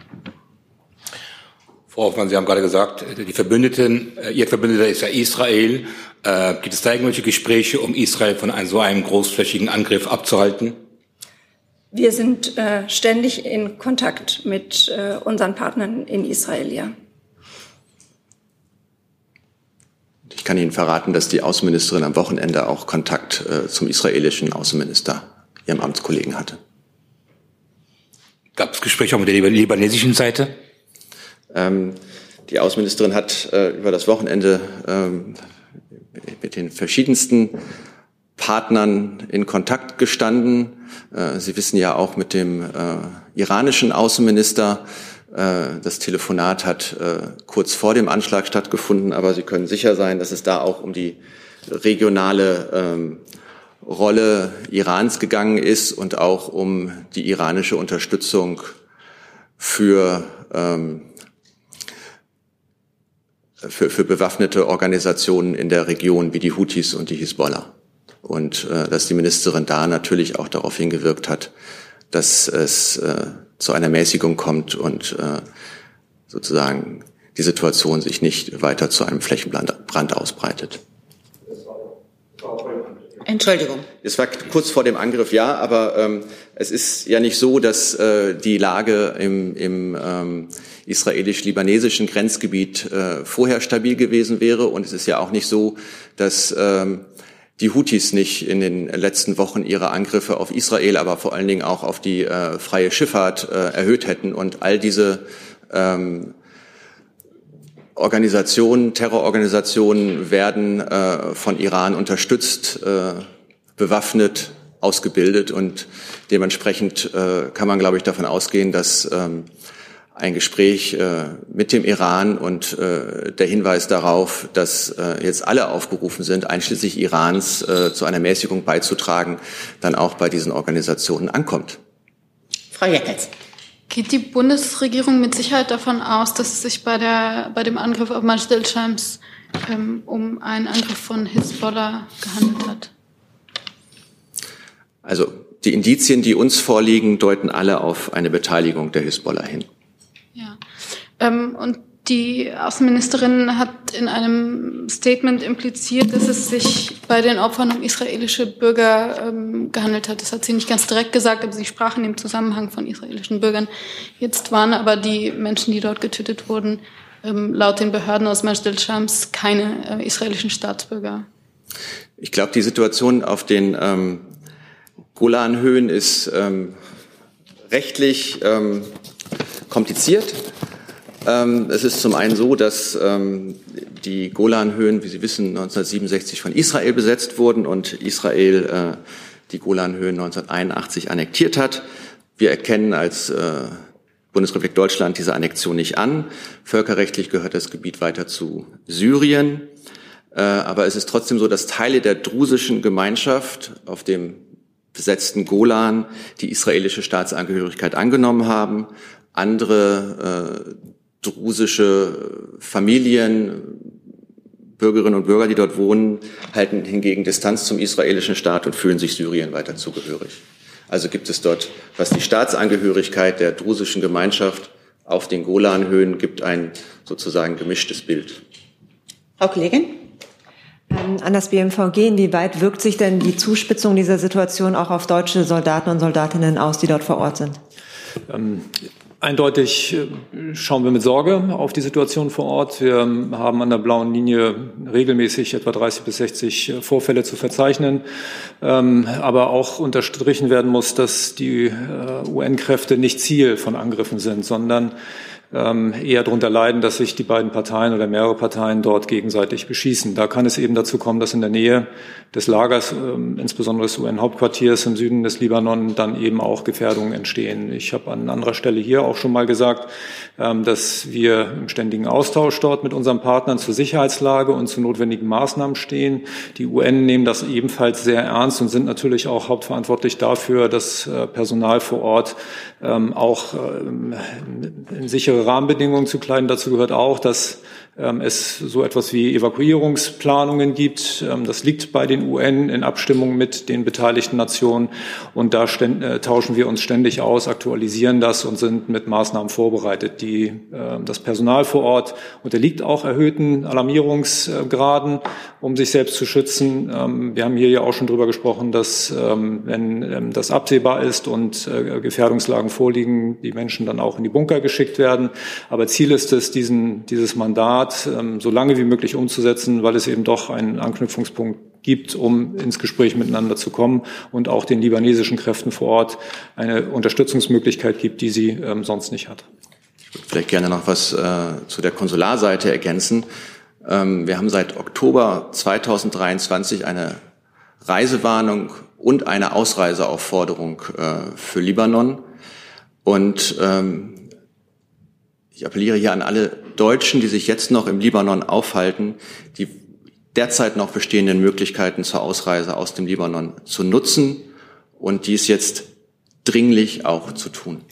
Q: Frau Hoffmann, Sie haben gerade gesagt, Ihr Verbündeter ist ja Israel. Gibt es da irgendwelche Gespräche, um Israel von so einem großflächigen Angriff abzuhalten?
M: Wir sind ständig in Kontakt mit unseren Partnern in Israel, ja.
I: Ich kann Ihnen verraten, dass die Außenministerin am Wochenende auch Kontakt zum israelischen Außenminister, ihrem Amtskollegen, hatte. Gab es Gespräche auch mit der libanesischen Seite? Die Außenministerin hat über das Wochenende mit den verschiedensten Partnern in Kontakt gestanden. Sie wissen ja auch mit dem iranischen Außenminister. Das Telefonat hat kurz vor dem Anschlag stattgefunden, aber Sie können sicher sein, dass es da auch um die regionale Rolle Irans gegangen ist und auch um die iranische Unterstützung für bewaffnete Organisationen in der Region wie die Houthis und die Hisbollah. Und dass die Ministerin da natürlich auch darauf hingewirkt hat, dass es zu einer Mäßigung kommt und sozusagen die Situation sich nicht weiter zu einem Flächenbrand ausbreitet.
A: Entschuldigung.
I: Es war kurz vor dem Angriff, ja, aber es ist ja nicht so, dass die Lage im israelisch-libanesischen Grenzgebiet vorher stabil gewesen wäre. Und es ist ja auch nicht so, dass die Houthis nicht in den letzten Wochen ihre Angriffe auf Israel, aber vor allen Dingen auch auf die freie Schifffahrt erhöht hätten. Und all diese Terrororganisationen werden von Iran unterstützt, bewaffnet, ausgebildet. Und dementsprechend kann man, glaube ich, davon ausgehen, dass ein Gespräch mit dem Iran und der Hinweis darauf, dass jetzt alle aufgerufen sind, einschließlich Irans, zu einer Mäßigung beizutragen, dann auch bei diesen Organisationen ankommt.
A: Frau Jekels.
O: Geht die Bundesregierung mit Sicherheit davon aus, dass es sich bei dem Angriff auf Majd al-Shams um einen Angriff von Hisbollah gehandelt hat?
I: Also die Indizien, die uns vorliegen, deuten alle auf eine Beteiligung der Hisbollah hin.
O: Ja. Und die Außenministerin hat in einem Statement impliziert, dass es sich bei den Opfern um israelische Bürger gehandelt hat. Das hat sie nicht ganz direkt gesagt, aber sie sprach in dem Zusammenhang von israelischen Bürgern. Jetzt waren aber die Menschen, die dort getötet wurden, laut den Behörden aus Majd al-Shams keine israelischen Staatsbürger.
I: Ich glaube, die Situation auf den Golanhöhen ist rechtlich kompliziert. Es ist zum einen so, dass die Golanhöhen, wie Sie wissen, 1967 von Israel besetzt wurden und Israel die Golanhöhen 1981 annektiert hat. Wir erkennen als Bundesrepublik Deutschland diese Annexion nicht an. Völkerrechtlich gehört das Gebiet weiter zu Syrien. Aber es ist trotzdem so, dass Teile der drusischen Gemeinschaft auf dem besetzten Golan die israelische Staatsangehörigkeit angenommen haben. Andere drusische Familien, Bürgerinnen und Bürger, die dort wohnen, halten hingegen Distanz zum israelischen Staat und fühlen sich Syrien weiter zugehörig. Also gibt es dort, was die Staatsangehörigkeit der drusischen Gemeinschaft auf den Golanhöhen gibt, ein sozusagen gemischtes Bild.
A: Frau Kollegin?
K: An das BMVG, inwieweit wirkt sich denn die Zuspitzung dieser Situation auch auf deutsche Soldaten und Soldatinnen aus, die dort vor Ort sind?
R: Eindeutig schauen wir mit Sorge auf die Situation vor Ort. Wir haben an der blauen Linie regelmäßig etwa 30 bis 60 Vorfälle zu verzeichnen. Aber auch unterstrichen werden muss, dass die UN-Kräfte nicht Ziel von Angriffen sind, sondern eher darunter leiden, dass sich die beiden Parteien oder mehrere Parteien dort gegenseitig beschießen. Da kann es eben dazu kommen, dass in der Nähe des Lagers, insbesondere des UN-Hauptquartiers im Süden des Libanon, dann eben auch Gefährdungen entstehen. Ich habe an anderer Stelle hier auch schon mal gesagt, dass wir im ständigen Austausch dort mit unseren Partnern zur Sicherheitslage und zu notwendigen Maßnahmen stehen. Die UN nehmen das ebenfalls sehr ernst und sind natürlich auch hauptverantwortlich dafür, dass Personal vor Ort auch in sichere Rahmenbedingungen zu kleiden. Dazu gehört auch, dass es so etwas wie Evakuierungsplanungen gibt. Das liegt bei den UN in Abstimmung mit den beteiligten Nationen. Und da tauschen wir uns ständig aus, aktualisieren das und sind mit Maßnahmen vorbereitet. Das Personal vor Ort unterliegt auch erhöhten Alarmierungsgraden, um sich selbst zu schützen. Wir haben hier ja auch schon drüber gesprochen, dass, wenn das absehbar ist und Gefährdungslagen vorliegen, die Menschen dann auch in die Bunker geschickt werden. Aber Ziel ist es, dieses Mandat so lange wie möglich umzusetzen, weil es eben doch einen Anknüpfungspunkt gibt, um ins Gespräch miteinander zu kommen und auch den libanesischen Kräften vor Ort eine Unterstützungsmöglichkeit gibt, die sie sonst nicht hat.
I: Ich würde vielleicht gerne noch was zu der Konsularseite ergänzen. Wir haben seit Oktober 2023 eine Reisewarnung und eine Ausreiseaufforderung für Libanon. Und ich appelliere hier an alle Deutschen, die sich jetzt noch im Libanon aufhalten, die derzeit noch bestehenden Möglichkeiten zur Ausreise aus dem Libanon zu nutzen und dies jetzt dringlich auch zu tun.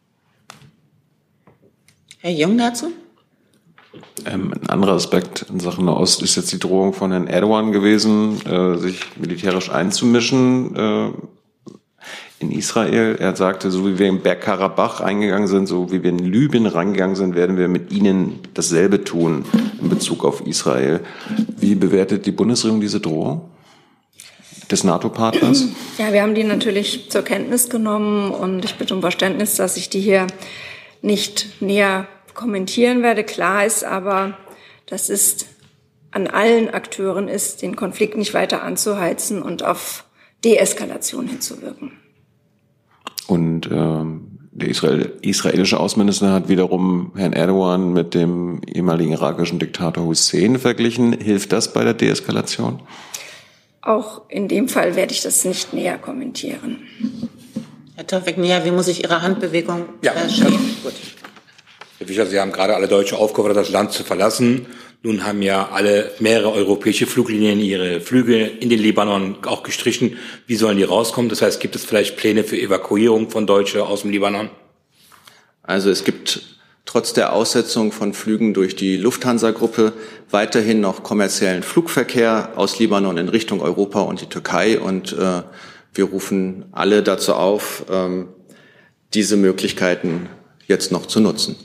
A: Herr Jung dazu?
E: Ein anderer Aspekt in Sachen Nahost ist jetzt die Drohung von Herrn Erdogan gewesen, sich militärisch einzumischen in Israel. Er sagte, so wie wir in Bergkarabach eingegangen sind, so wie wir in Libyen reingegangen sind, werden wir mit Ihnen dasselbe tun in Bezug auf Israel. Wie bewertet die Bundesregierung diese Drohung des NATO-Partners?
M: Ja, wir haben die natürlich zur Kenntnis genommen und ich bitte um Verständnis, dass ich die hier nicht näher kommentieren werde. Klar ist aber, dass es an allen Akteuren ist, den Konflikt nicht weiter anzuheizen und auf Deeskalation hinzuwirken.
E: Und der israelische Außenminister hat wiederum Herrn Erdogan mit dem ehemaligen irakischen Diktator Hussein verglichen. Hilft das bei der Deeskalation?
M: Auch in dem Fall werde ich das nicht näher kommentieren.
A: Herr Tawfik-Nia, wie muss ich Ihre Handbewegung verstehen? Gut.
Q: Herr Fischer, Sie haben gerade alle Deutsche aufgefordert, das Land zu verlassen. Nun haben ja mehrere europäische Fluglinien ihre Flüge in den Libanon auch gestrichen. Wie sollen die rauskommen? Das heißt, gibt es vielleicht Pläne für Evakuierung von Deutschen aus dem Libanon?
I: Also es gibt trotz der Aussetzung von Flügen durch die Lufthansa-Gruppe weiterhin noch kommerziellen Flugverkehr aus Libanon in Richtung Europa und die Türkei. Und wir rufen alle dazu auf, diese Möglichkeiten jetzt noch zu nutzen.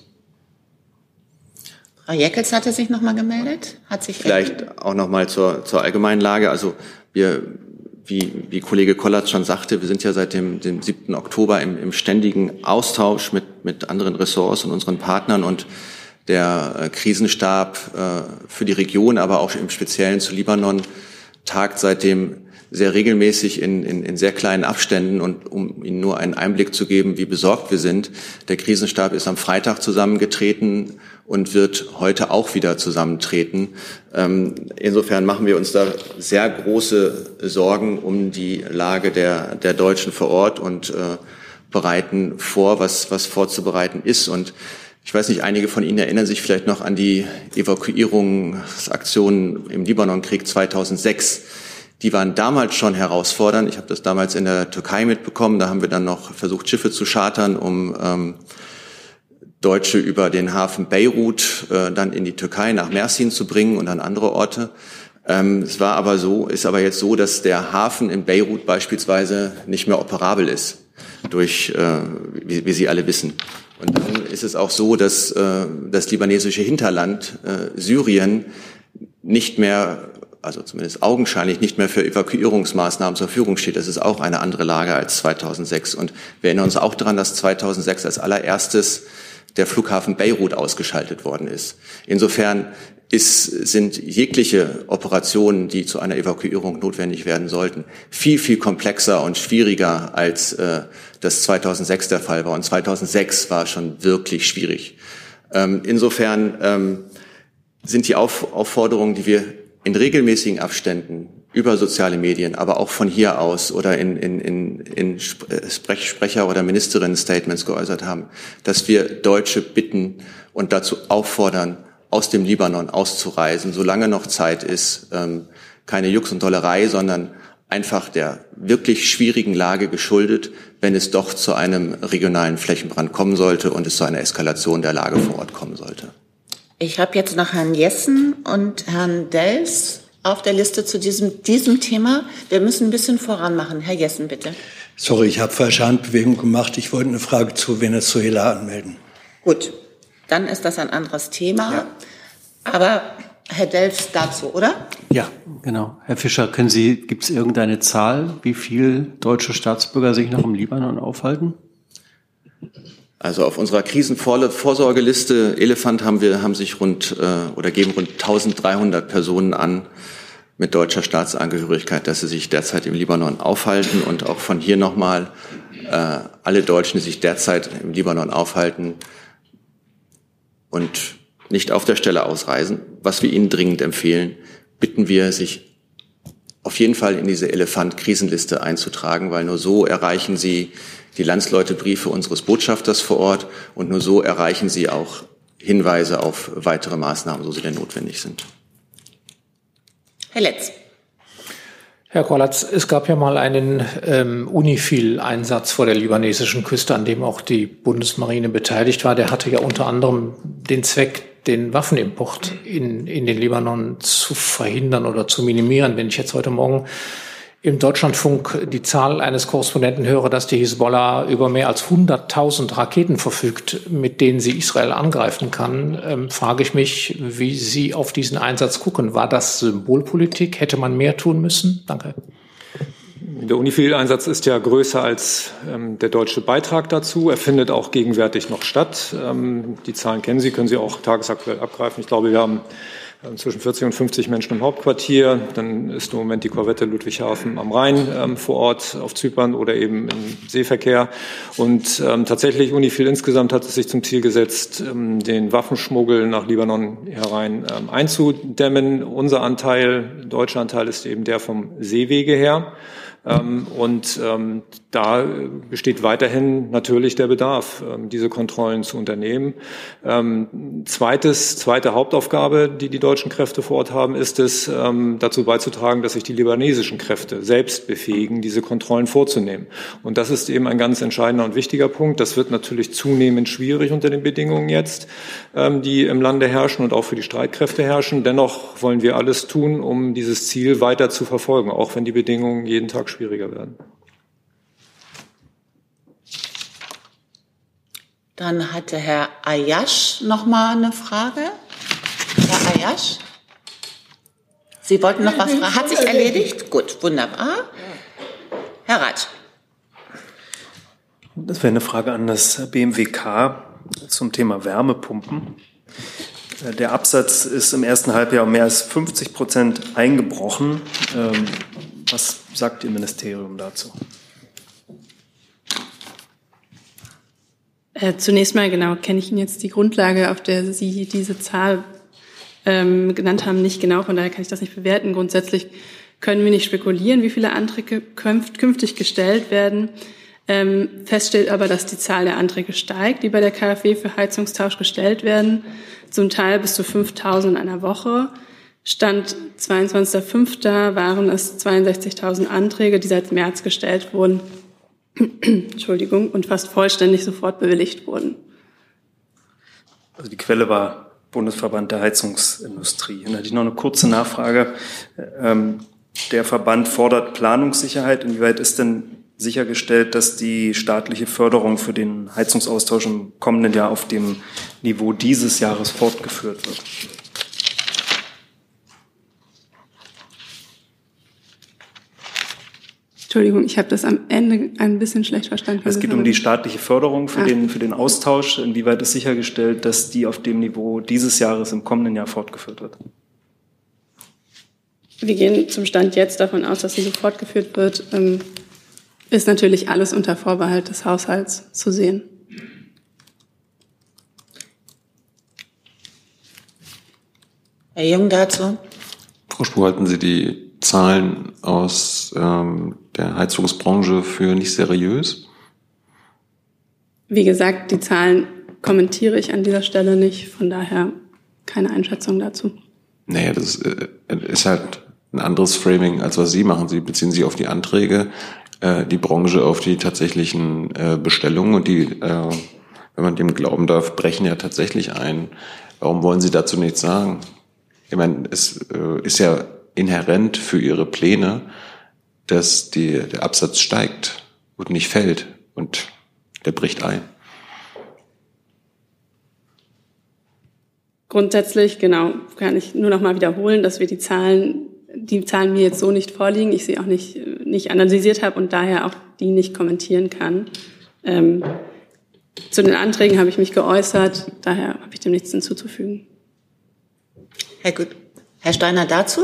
A: Frau Jeckels hatte sich noch mal gemeldet.
I: Vielleicht auch noch mal zur allgemeinen Lage. Also wir, wie Kollege Kollatz schon sagte, wir sind ja seit dem 7. Oktober im ständigen Austausch mit anderen Ressorts und unseren Partnern und der Krisenstab für die Region, aber auch im Speziellen zu Libanon tagt seitdem sehr regelmäßig in sehr kleinen Abständen. Und um Ihnen nur einen Einblick zu geben, wie besorgt wir sind, der Krisenstab ist am Freitag zusammengetreten und wird heute auch wieder zusammentreten. Insofern machen wir uns da sehr große Sorgen um die Lage der Deutschen vor Ort und bereiten vor, was vorzubereiten ist. Und ich weiß nicht, einige von Ihnen erinnern sich vielleicht noch an die Evakuierungsaktionen im Libanonkrieg 2006. Die waren damals schon herausfordernd. Ich habe das damals in der Türkei mitbekommen. Da haben wir dann noch versucht, Schiffe zu chartern, um Deutsche über den Hafen Beirut dann in die Türkei nach Mersin zu bringen und an andere Orte. Ist aber jetzt so, dass der Hafen in Beirut beispielsweise nicht mehr operabel ist, durch, wie Sie alle wissen. Und dann ist es auch so, dass das libanesische Hinterland, Syrien, nicht mehr, also zumindest augenscheinlich nicht mehr für Evakuierungsmaßnahmen zur Verfügung steht. Das ist auch eine andere Lage als 2006. Und wir erinnern uns auch daran, dass 2006 als allererstes der Flughafen Beirut ausgeschaltet worden ist. Insofern sind jegliche Operationen, die zu einer Evakuierung notwendig werden sollten, viel, viel komplexer und schwieriger, als das 2006 der Fall war. Und 2006 war schon wirklich schwierig. Insofern sind die Aufforderungen, die wir in regelmäßigen Abständen über soziale Medien, aber auch von hier aus oder in Sprecher- oder Ministerinnen-Statements geäußert haben, dass wir Deutsche bitten und dazu auffordern, aus dem Libanon auszureisen, solange noch Zeit ist, keine Jux und Dollerei, sondern einfach der wirklich schwierigen Lage geschuldet, wenn es doch zu einem regionalen Flächenbrand kommen sollte und es zu einer Eskalation der Lage vor Ort kommen sollte.
A: Ich habe jetzt noch Herrn Jessen und Herrn Dels auf der Liste zu diesem Thema. Wir müssen ein bisschen voran machen. Herr Jessen, bitte.
P: Sorry, ich habe falsche Handbewegung gemacht. Ich wollte eine Frage zu Venezuela anmelden.
A: Gut, dann ist das ein anderes Thema. Ja. Aber Herr Dels dazu, oder?
S: Ja, genau. Herr Fischer, gibt es irgendeine Zahl, wie viele deutsche Staatsbürger sich noch im Libanon aufhalten?
I: Also auf unserer Krisenvorsorgeliste Elefant geben rund 1300 Personen an mit deutscher Staatsangehörigkeit, dass sie sich derzeit im Libanon aufhalten. Und auch von hier nochmal alle Deutschen, die sich derzeit im Libanon aufhalten, und nicht auf der Stelle ausreisen, was wir Ihnen dringend empfehlen, bitten wir, sich auf jeden Fall in diese Elefant-Krisenliste einzutragen, weil nur so erreichen Sie die Landsleute-Briefe unseres Botschafters vor Ort und nur so erreichen Sie auch Hinweise auf weitere Maßnahmen, so sie denn notwendig sind.
A: Herr Letz.
D: Herr Korlatz, es gab ja mal einen UNIFIL-Einsatz vor der libanesischen Küste, an dem auch die Bundesmarine beteiligt war. Der hatte ja unter anderem den Zweck, den Waffenimport in den Libanon zu verhindern oder zu minimieren. Wenn ich jetzt heute Morgen im Deutschlandfunk die Zahl eines Korrespondenten höre, dass die Hisbollah über mehr als 100.000 Raketen verfügt, mit denen sie Israel angreifen kann, frage ich mich, wie Sie auf diesen Einsatz gucken. War das Symbolpolitik? Hätte man mehr tun müssen? Danke.
R: Der UNIFIL-Einsatz ist ja größer als der deutsche Beitrag dazu. Er findet auch gegenwärtig noch statt. Die Zahlen kennen Sie, können Sie auch tagesaktuell abgreifen. Ich glaube, wir haben zwischen 40 und 50 Menschen im Hauptquartier. Dann ist im Moment die Korvette Ludwigshafen am Rhein vor Ort auf Zypern oder eben im Seeverkehr. Und tatsächlich, UNIFIL insgesamt hat es sich zum Ziel gesetzt, den Waffenschmuggel nach Libanon herein einzudämmen. Unser Anteil, deutscher Anteil, ist eben der vom Seewege her. Da besteht weiterhin natürlich der Bedarf, diese Kontrollen zu unternehmen. Zweite Hauptaufgabe, die die deutschen Kräfte vor Ort haben, ist es, dazu beizutragen, dass sich die libanesischen Kräfte selbst befähigen, diese Kontrollen vorzunehmen. Und das ist eben ein ganz entscheidender und wichtiger Punkt. Das wird natürlich zunehmend schwierig unter den Bedingungen jetzt, die im Lande herrschen und auch für die Streitkräfte herrschen. Dennoch wollen wir alles tun, um dieses Ziel weiter zu verfolgen, auch wenn die Bedingungen jeden Tag schwieriger werden.
A: Dann hatte Herr Ayash noch mal eine Frage. Herr Ayash? Sie wollten noch was fragen? Hat sich erledigt? Gut, wunderbar. Herr Ratsch.
B: Das wäre eine Frage an das BMWK zum Thema Wärmepumpen. Der Absatz ist im ersten Halbjahr um mehr als 50% eingebrochen. Was sagt Ihr Ministerium dazu?
O: Zunächst mal kenne ich Ihnen jetzt die Grundlage, auf der Sie diese Zahl genannt haben, nicht genau. Von daher kann ich das nicht bewerten. Grundsätzlich können wir nicht spekulieren, wie viele Anträge künftig gestellt werden. Fest steht aber, dass die Zahl der Anträge steigt, die bei der KfW für Heizungstausch gestellt werden. Zum Teil bis zu 5.000 in einer Woche. Stand 22.05. waren es 62.000 Anträge, die seit März gestellt wurden. Entschuldigung, und fast vollständig sofort bewilligt wurden.
B: Also die Quelle war Bundesverband der Heizungsindustrie. Und da hatte ich noch eine kurze Nachfrage. Der Verband fordert Planungssicherheit. Inwieweit ist denn sichergestellt, dass die staatliche Förderung für den Heizungsaustausch im kommenden Jahr auf dem Niveau dieses Jahres fortgeführt wird?
O: Entschuldigung, ich habe das am Ende ein bisschen schlecht verstanden.
B: Es geht um die staatliche Förderung für den Austausch. Inwieweit ist sichergestellt, dass die auf dem Niveau dieses Jahres im kommenden Jahr fortgeführt wird?
O: Wir gehen zum Stand jetzt davon aus, dass sie so fortgeführt wird. Ist natürlich alles unter Vorbehalt des Haushalts zu sehen.
A: Herr Jung dazu.
E: Frau Spur, halten Sie die Zahlen aus der Heizungsbranche für nicht seriös?
O: Wie gesagt, die Zahlen kommentiere ich an dieser Stelle nicht, von daher keine Einschätzung dazu.
E: Naja, das ist halt ein anderes Framing, als was Sie machen. Sie beziehen sich auf die Anträge, die Branche auf die tatsächlichen Bestellungen und die, wenn man dem glauben darf, brechen ja tatsächlich ein. Warum wollen Sie dazu nichts sagen? Ich meine, es ist ja inhärent für Ihre Pläne, dass der Absatz steigt und nicht fällt und der bricht ein.
O: Grundsätzlich, genau, kann ich nur noch mal wiederholen, dass wir die Zahlen mir jetzt so nicht vorliegen, ich sie auch nicht analysiert habe und daher auch die nicht kommentieren kann. Zu den Anträgen habe ich mich geäußert, daher habe ich dem nichts hinzuzufügen.
A: Herr Steiner dazu?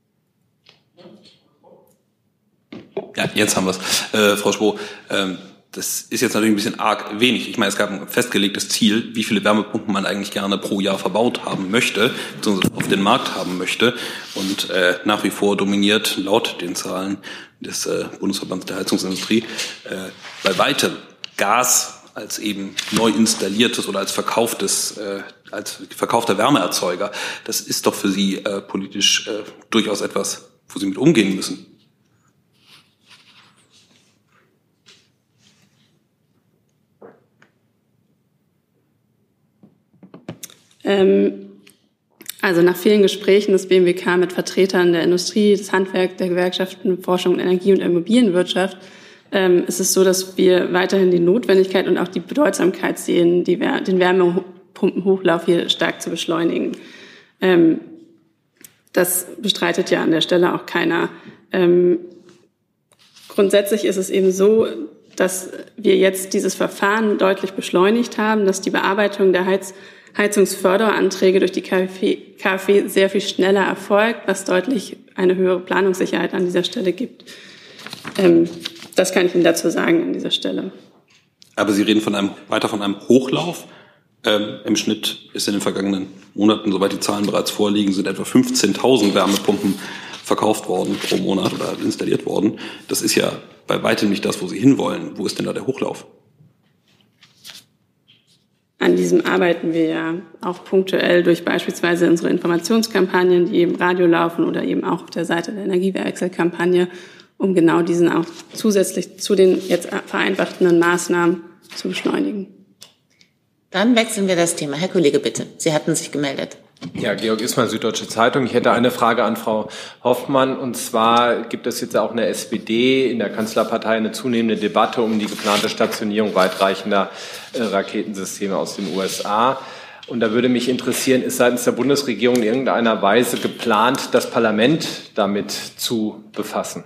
T: Ja, jetzt haben wir es. Frau Spoh, Das ist jetzt natürlich ein bisschen arg wenig. Ich meine, es gab ein festgelegtes Ziel, wie viele Wärmepumpen man eigentlich gerne pro Jahr verbaut haben möchte, beziehungsweise auf den Markt haben möchte. Und nach wie vor dominiert laut den Zahlen des Bundesverbands der Heizungsindustrie bei weitem Gas als eben neu installiertes oder als verkaufter Wärmeerzeuger. Das ist doch für Sie politisch durchaus etwas, wo Sie mit umgehen müssen.
U: Also nach vielen Gesprächen des BMWK mit Vertretern der Industrie, des Handwerks, der Gewerkschaften, Forschung, Energie und Immobilienwirtschaft ist es so, dass wir weiterhin die Notwendigkeit und auch die Bedeutsamkeit sehen, den Wärmepumpenhochlauf hier stark zu beschleunigen. Das bestreitet ja an der Stelle auch keiner. Grundsätzlich ist es eben so, dass wir jetzt dieses Verfahren deutlich beschleunigt haben, dass die Bearbeitung der Heizungsförderanträge durch die KfW sehr viel schneller erfolgt, was deutlich eine höhere Planungssicherheit an dieser Stelle gibt. Das kann ich Ihnen dazu sagen an dieser Stelle.
T: Aber Sie reden weiter von einem Hochlauf. Im Schnitt ist in den vergangenen Monaten, soweit die Zahlen bereits vorliegen, sind etwa 15.000 Wärmepumpen verkauft worden pro Monat oder installiert worden. Das ist ja bei weitem nicht das, wo Sie hinwollen. Wo ist denn da der Hochlauf?
U: An diesem arbeiten wir ja auch punktuell durch beispielsweise unsere Informationskampagnen, die im Radio laufen oder eben auch auf der Seite der Energiewechselkampagne, um genau diesen auch zusätzlich zu den jetzt vereinfachten Maßnahmen zu beschleunigen.
A: Dann wechseln wir das Thema. Herr Kollege, bitte. Sie hatten sich gemeldet.
V: Ja, Georg Ismann, Süddeutsche Zeitung. Ich hätte eine Frage an Frau Hoffmann. Und zwar gibt es jetzt auch in der SPD, in der Kanzlerpartei, eine zunehmende Debatte um die geplante Stationierung weitreichender Raketensysteme aus den USA. Und da würde mich interessieren, ist seitens der Bundesregierung in irgendeiner Weise geplant, das Parlament damit zu befassen?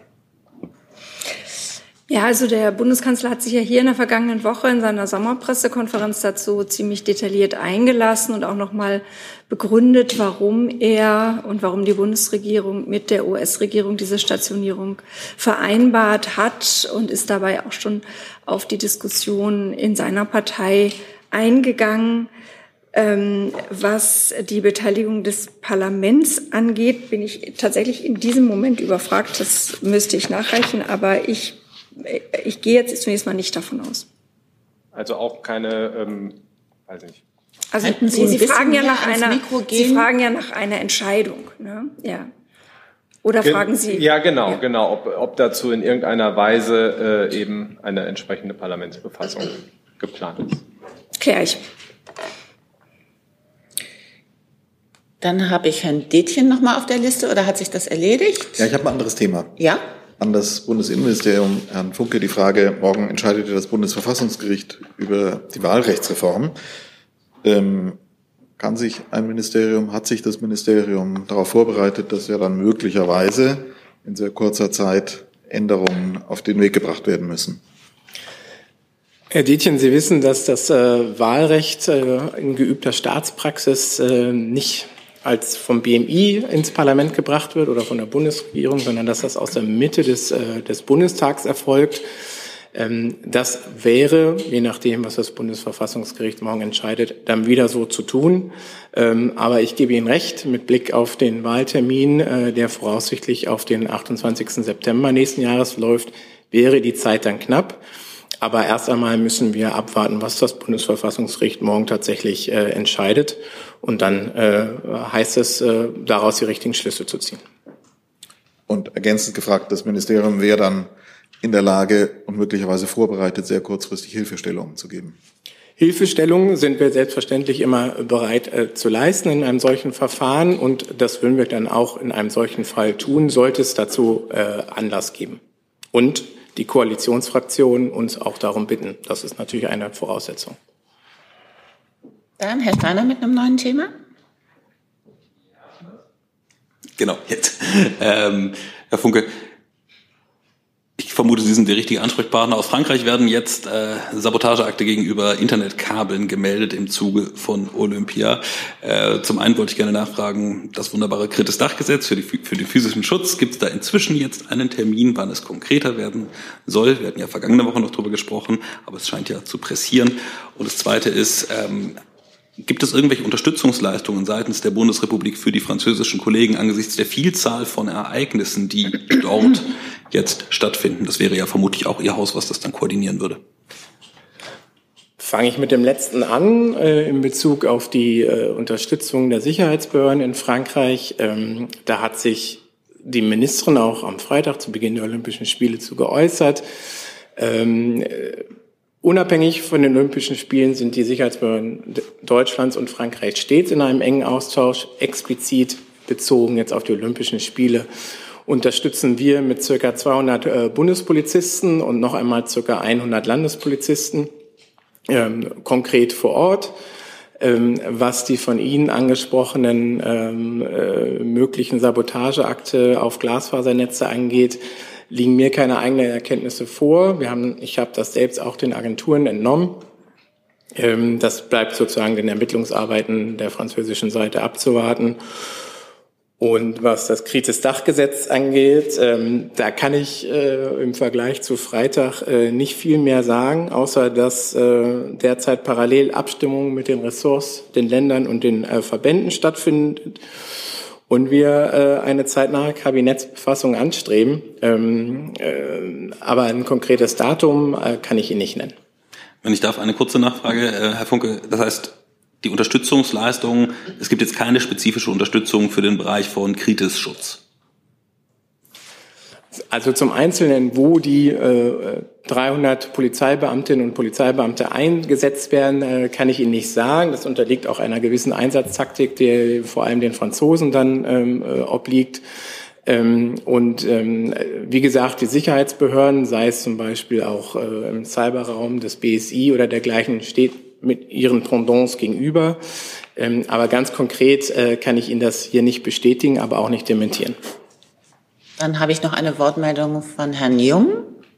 M: Ja, also der Bundeskanzler hat sich ja hier in der vergangenen Woche in seiner Sommerpressekonferenz dazu ziemlich detailliert eingelassen und auch nochmal begründet, warum er und warum die Bundesregierung mit der US-Regierung diese Stationierung vereinbart hat und ist dabei auch schon auf die Diskussion in seiner Partei eingegangen. Was die Beteiligung des Parlaments angeht, bin ich tatsächlich in diesem Moment überfragt. Das müsste ich nachreichen, aber ich gehe jetzt zunächst mal nicht davon aus.
V: Also auch keine, weiß nicht.
M: Also Sie fragen ja nach einer Entscheidung, ne? Ja. Oder fragen Sie?
V: Ja, genau. Ob dazu in irgendeiner Weise eben eine entsprechende Parlamentsbefassung geplant ist.
M: Klär ich.
A: Dann habe ich Herrn Detjen noch mal auf der Liste, oder hat sich das erledigt?
N: Ja, ich habe ein anderes Thema.
A: Ja?
N: An das Bundesinnenministerium, Herrn Funke, die Frage, morgen entscheidet ja das Bundesverfassungsgericht über die Wahlrechtsreform. Hat sich das Ministerium darauf vorbereitet, dass ja dann möglicherweise in sehr kurzer Zeit Änderungen auf den Weg gebracht werden müssen?
G: Herr Detjen, Sie wissen, dass das Wahlrecht in geübter Staatspraxis nicht als vom BMI ins Parlament gebracht wird oder von der Bundesregierung, sondern dass das aus der Mitte des Bundestags erfolgt. Das wäre, je nachdem, was das Bundesverfassungsgericht morgen entscheidet, dann wieder so zu tun. Aber ich gebe Ihnen recht, mit Blick auf den Wahltermin, der voraussichtlich auf den 28. September nächsten Jahres läuft, wäre die Zeit dann knapp. Aber erst einmal müssen wir abwarten, was das Bundesverfassungsgericht morgen tatsächlich entscheidet. Und dann heißt es, daraus die richtigen Schlüsse zu ziehen.
N: Und ergänzend gefragt, das Ministerium wäre dann in der Lage und möglicherweise vorbereitet, sehr kurzfristig Hilfestellungen zu geben?
G: Hilfestellungen sind wir selbstverständlich immer bereit zu leisten in einem solchen Verfahren. Und das würden wir dann auch in einem solchen Fall tun, sollte es dazu Anlass geben. Und die Koalitionsfraktionen uns auch darum bitten. Das ist natürlich eine Voraussetzung.
A: Dann Herr Steiner mit einem neuen Thema.
T: Genau, jetzt. Herr Funke, ich vermute, Sie sind der richtige Ansprechpartner. Aus Frankreich werden jetzt Sabotageakte gegenüber Internetkabeln gemeldet im Zuge von Olympia. Zum einen wollte ich gerne nachfragen, das wunderbare Kritis-Dach-Gesetz für den physischen Schutz. Gibt es da inzwischen jetzt einen Termin, wann es konkreter werden soll? Wir hatten ja vergangene Woche noch drüber gesprochen, aber es scheint ja zu pressieren. Und das Zweite ist, gibt es irgendwelche Unterstützungsleistungen seitens der Bundesrepublik für die französischen Kollegen angesichts der Vielzahl von Ereignissen, die dort jetzt stattfinden? Das wäre ja vermutlich auch Ihr Haus, was das dann koordinieren würde.
G: Fange ich mit dem letzten an, in Bezug auf die Unterstützung der Sicherheitsbehörden in Frankreich. Da hat sich die Ministerin auch am Freitag zu Beginn der Olympischen Spiele zu geäußert. Unabhängig von den Olympischen Spielen sind die Sicherheitsbehörden Deutschlands und Frankreichs stets in einem engen Austausch. Explizit bezogen jetzt auf die Olympischen Spiele unterstützen wir mit ca. 200 Bundespolizisten und noch einmal ca. 100 Landespolizisten konkret vor Ort. Was die von Ihnen angesprochenen möglichen Sabotageakte auf Glasfasernetze angeht, liegen mir keine eigenen Erkenntnisse vor. Ich habe das selbst auch den Agenturen entnommen. Das bleibt sozusagen den Ermittlungsarbeiten der französischen Seite abzuwarten. Und was das Kritis-Dach-Gesetz angeht, da kann ich im Vergleich zu Freitag nicht viel mehr sagen, außer dass derzeit parallel Abstimmungen mit den Ressorts, den Ländern und den Verbänden stattfindet und wir eine zeitnahe Kabinettsbefassung anstreben. Aber ein konkretes Datum kann ich Ihnen nicht nennen.
T: Wenn ich darf, eine kurze Nachfrage, Herr Funke. Das heißt, die Unterstützungsleistungen, es gibt jetzt keine spezifische Unterstützung für den Bereich von Kritis-Schutz.
G: Also zum Einzelnen, wo die 300 Polizeibeamtinnen und Polizeibeamte eingesetzt werden, kann ich Ihnen nicht sagen. Das unterliegt auch einer gewissen Einsatztaktik, die vor allem den Franzosen dann obliegt. Wie gesagt, die Sicherheitsbehörden, sei es zum Beispiel auch im Cyberraum des BSI oder dergleichen, steht mit ihren Pendants gegenüber. Aber ganz konkret kann ich Ihnen das hier nicht bestätigen, aber auch nicht dementieren.
A: Dann habe ich noch eine Wortmeldung von Herrn Jung.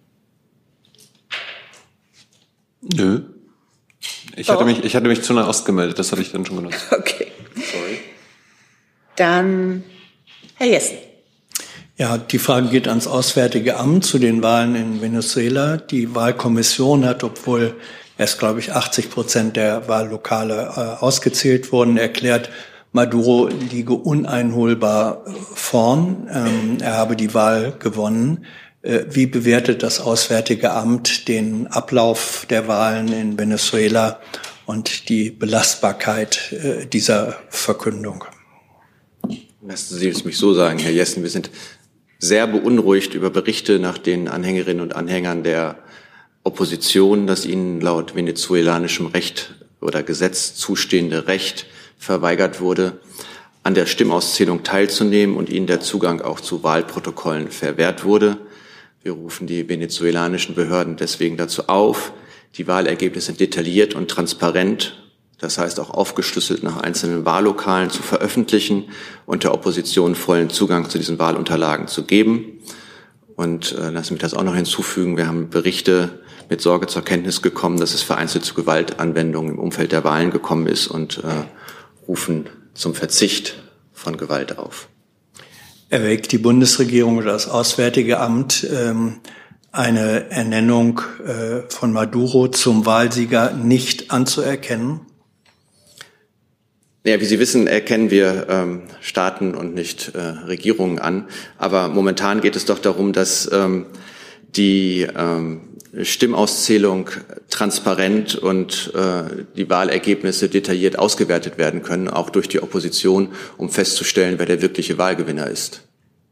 E: Nö. Ich hatte mich zu Nahost gemeldet, das hatte ich dann schon genutzt.
A: Okay. Sorry. Dann Herr Jessen.
P: Ja, die Frage geht ans Auswärtige Amt zu den Wahlen in Venezuela. Die Wahlkommission hat, obwohl erst, glaube ich, 80% der Wahllokale ausgezählt wurden, erklärt, Maduro liege uneinholbar vorn. Er habe die Wahl gewonnen. Wie bewertet das Auswärtige Amt den Ablauf der Wahlen in Venezuela und die Belastbarkeit dieser Verkündung?
I: Lassen Sie es mich so sagen, Herr Jessen, wir sind sehr beunruhigt über Berichte, nach denen Anhängerinnen und Anhängern der Opposition das ihnen laut venezuelanischem Recht oder Gesetz zustehende Recht verweigert wurde, an der Stimmauszählung teilzunehmen und ihnen der Zugang auch zu Wahlprotokollen verwehrt wurde. Wir rufen die venezuelanischen Behörden deswegen dazu auf, die Wahlergebnisse detailliert und transparent, das heißt auch aufgeschlüsselt nach einzelnen Wahllokalen zu veröffentlichen und der Opposition vollen Zugang zu diesen Wahlunterlagen zu geben. Und lassen Sie mich das auch noch hinzufügen, wir haben Berichte mit Sorge zur Kenntnis gekommen, dass es vereinzelt zu Gewaltanwendungen im Umfeld der Wahlen gekommen ist und rufen zum Verzicht von Gewalt auf.
P: Erwägt die Bundesregierung oder das Auswärtige Amt eine Ernennung von Maduro zum Wahlsieger nicht anzuerkennen?
I: Ja, wie Sie wissen, erkennen wir Staaten und nicht Regierungen an. Aber momentan geht es doch darum, dass die Stimmauszählung transparent und die Wahlergebnisse detailliert ausgewertet werden können, auch durch die Opposition, um festzustellen, wer der wirkliche Wahlgewinner ist.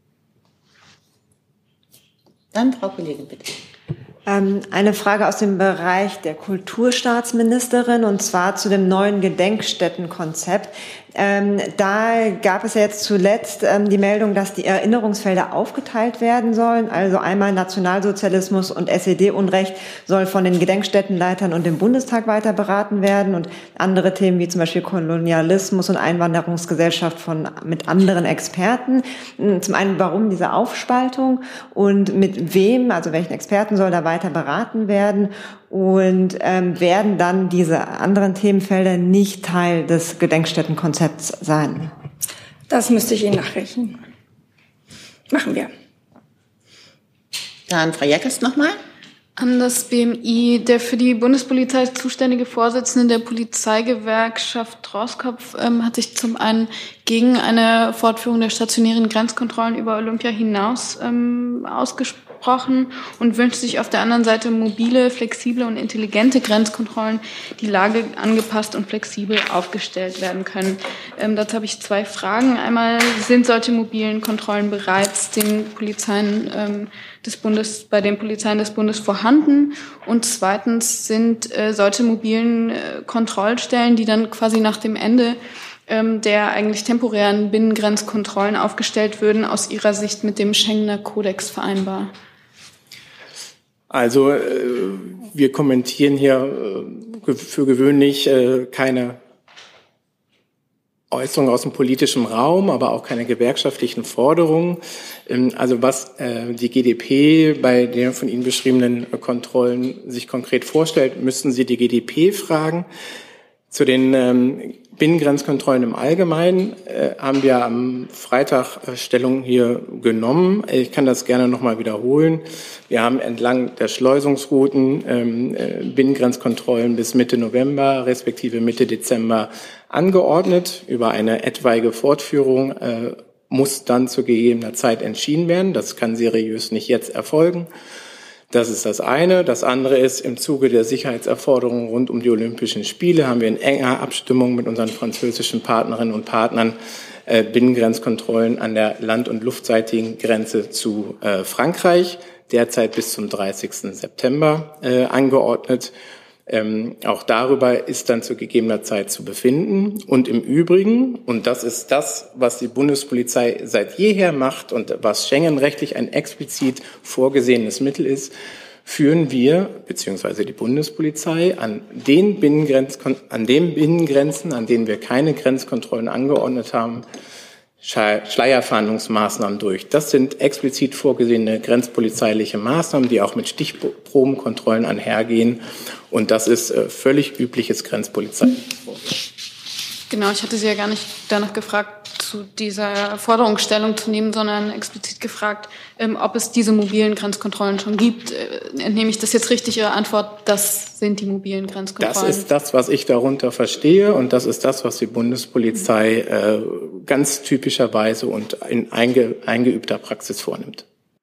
A: Dann Frau Kollegin, bitte.
K: Eine Frage aus dem Bereich der Kulturstaatsministerin, und zwar zu dem neuen Gedenkstättenkonzept. Da gab es ja jetzt zuletzt die Meldung, dass die Erinnerungsfelder aufgeteilt werden sollen. Also einmal Nationalsozialismus und SED-Unrecht soll von den Gedenkstättenleitern und dem Bundestag weiter beraten werden und andere Themen wie zum Beispiel Kolonialismus und Einwanderungsgesellschaft mit anderen Experten. Zum einen, warum diese Aufspaltung und mit wem, also welchen Experten soll da weiter beraten werden? Und werden dann diese anderen Themenfelder nicht Teil des Gedenkstättenkonzepts sein?
M: Das müsste ich Ihnen nachrechnen. Machen wir.
A: Dann Frau Jeckes nochmal.
O: An das BMI, der für die Bundespolizei zuständige Vorsitzende der Polizeigewerkschaft Roskopf hat sich zum einen gegen eine Fortführung der stationären Grenzkontrollen über Olympia hinaus ausgesprochen und wünscht sich auf der anderen Seite mobile, flexible und intelligente Grenzkontrollen, die Lage angepasst und flexibel aufgestellt werden können. Dazu habe ich 2 Fragen. Einmal, sind solche mobilen Kontrollen bereits den Polizeien bei den Polizeien des Bundes vorhanden? Und zweitens, sind solche mobilen Kontrollstellen, die dann quasi nach dem Ende der eigentlich temporären Binnengrenzkontrollen aufgestellt würden, aus Ihrer Sicht mit dem Schengener Kodex vereinbar?
G: Also wir kommentieren hier für gewöhnlich keine Äußerungen aus dem politischen Raum, aber auch keine gewerkschaftlichen Forderungen. Also was die GdP bei den von Ihnen beschriebenen Kontrollen sich konkret vorstellt, müssten Sie die GdP fragen. Zu den Binnengrenzkontrollen im Allgemeinen haben wir am Freitag Stellung hier genommen. Ich kann das gerne nochmal wiederholen. Wir haben entlang der Schleusungsrouten Binnengrenzkontrollen bis Mitte November respektive Mitte Dezember angeordnet. Über eine etwaige Fortführung muss dann zu gegebener Zeit entschieden werden. Das kann seriös nicht jetzt erfolgen. Das ist das eine. Das andere ist, im Zuge der Sicherheitserforderungen rund um die Olympischen Spiele haben wir in enger Abstimmung mit unseren französischen Partnerinnen und Partnern Binnengrenzkontrollen an der land- und luftseitigen Grenze zu Frankreich, derzeit bis zum 30. September angeordnet. Auch darüber ist dann zu gegebener Zeit zu befinden. Und im Übrigen, und das ist das, was die Bundespolizei seit jeher macht und was schengenrechtlich ein explizit vorgesehenes Mittel ist, führen wir, beziehungsweise die Bundespolizei, an den Binnengrenzen, an denen wir keine Grenzkontrollen angeordnet haben, Schleierfahndungsmaßnahmen durch. Das sind explizit vorgesehene grenzpolizeiliche Maßnahmen, die auch mit Stichprobenkontrollen einhergehen. Und das ist völlig übliches Grenzpolizeivorgehen.
O: Genau, ich hatte Sie ja gar nicht danach gefragt, zu dieser Forderung Stellung zu nehmen, sondern explizit gefragt, ob es diese mobilen Grenzkontrollen schon gibt. Entnehme ich das jetzt richtig, Ihre Antwort, das sind die mobilen Grenzkontrollen? Das ist das, was ich darunter verstehe, und das ist das, was die Bundespolizei ganz typischerweise und in eingeübter Praxis vornimmt.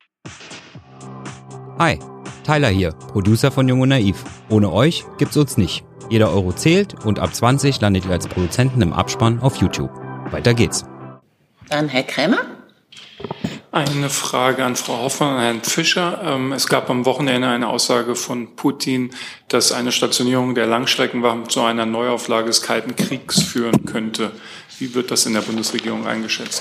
C: Hi, Tyler hier, Producer von Jung und Naiv. Ohne euch gibt's uns nicht. Jeder Euro zählt und ab 20 landet ihr als Produzenten im Abspann auf YouTube. Weiter geht's.
A: Dann Herr Krämer.
F: Eine Frage an Frau Hoffmann und Herrn Fischer. Es gab am Wochenende eine Aussage von Putin, dass eine Stationierung der Langstreckenwaffen zu einer Neuauflage des Kalten Kriegs führen könnte. Wie wird das in der Bundesregierung eingeschätzt?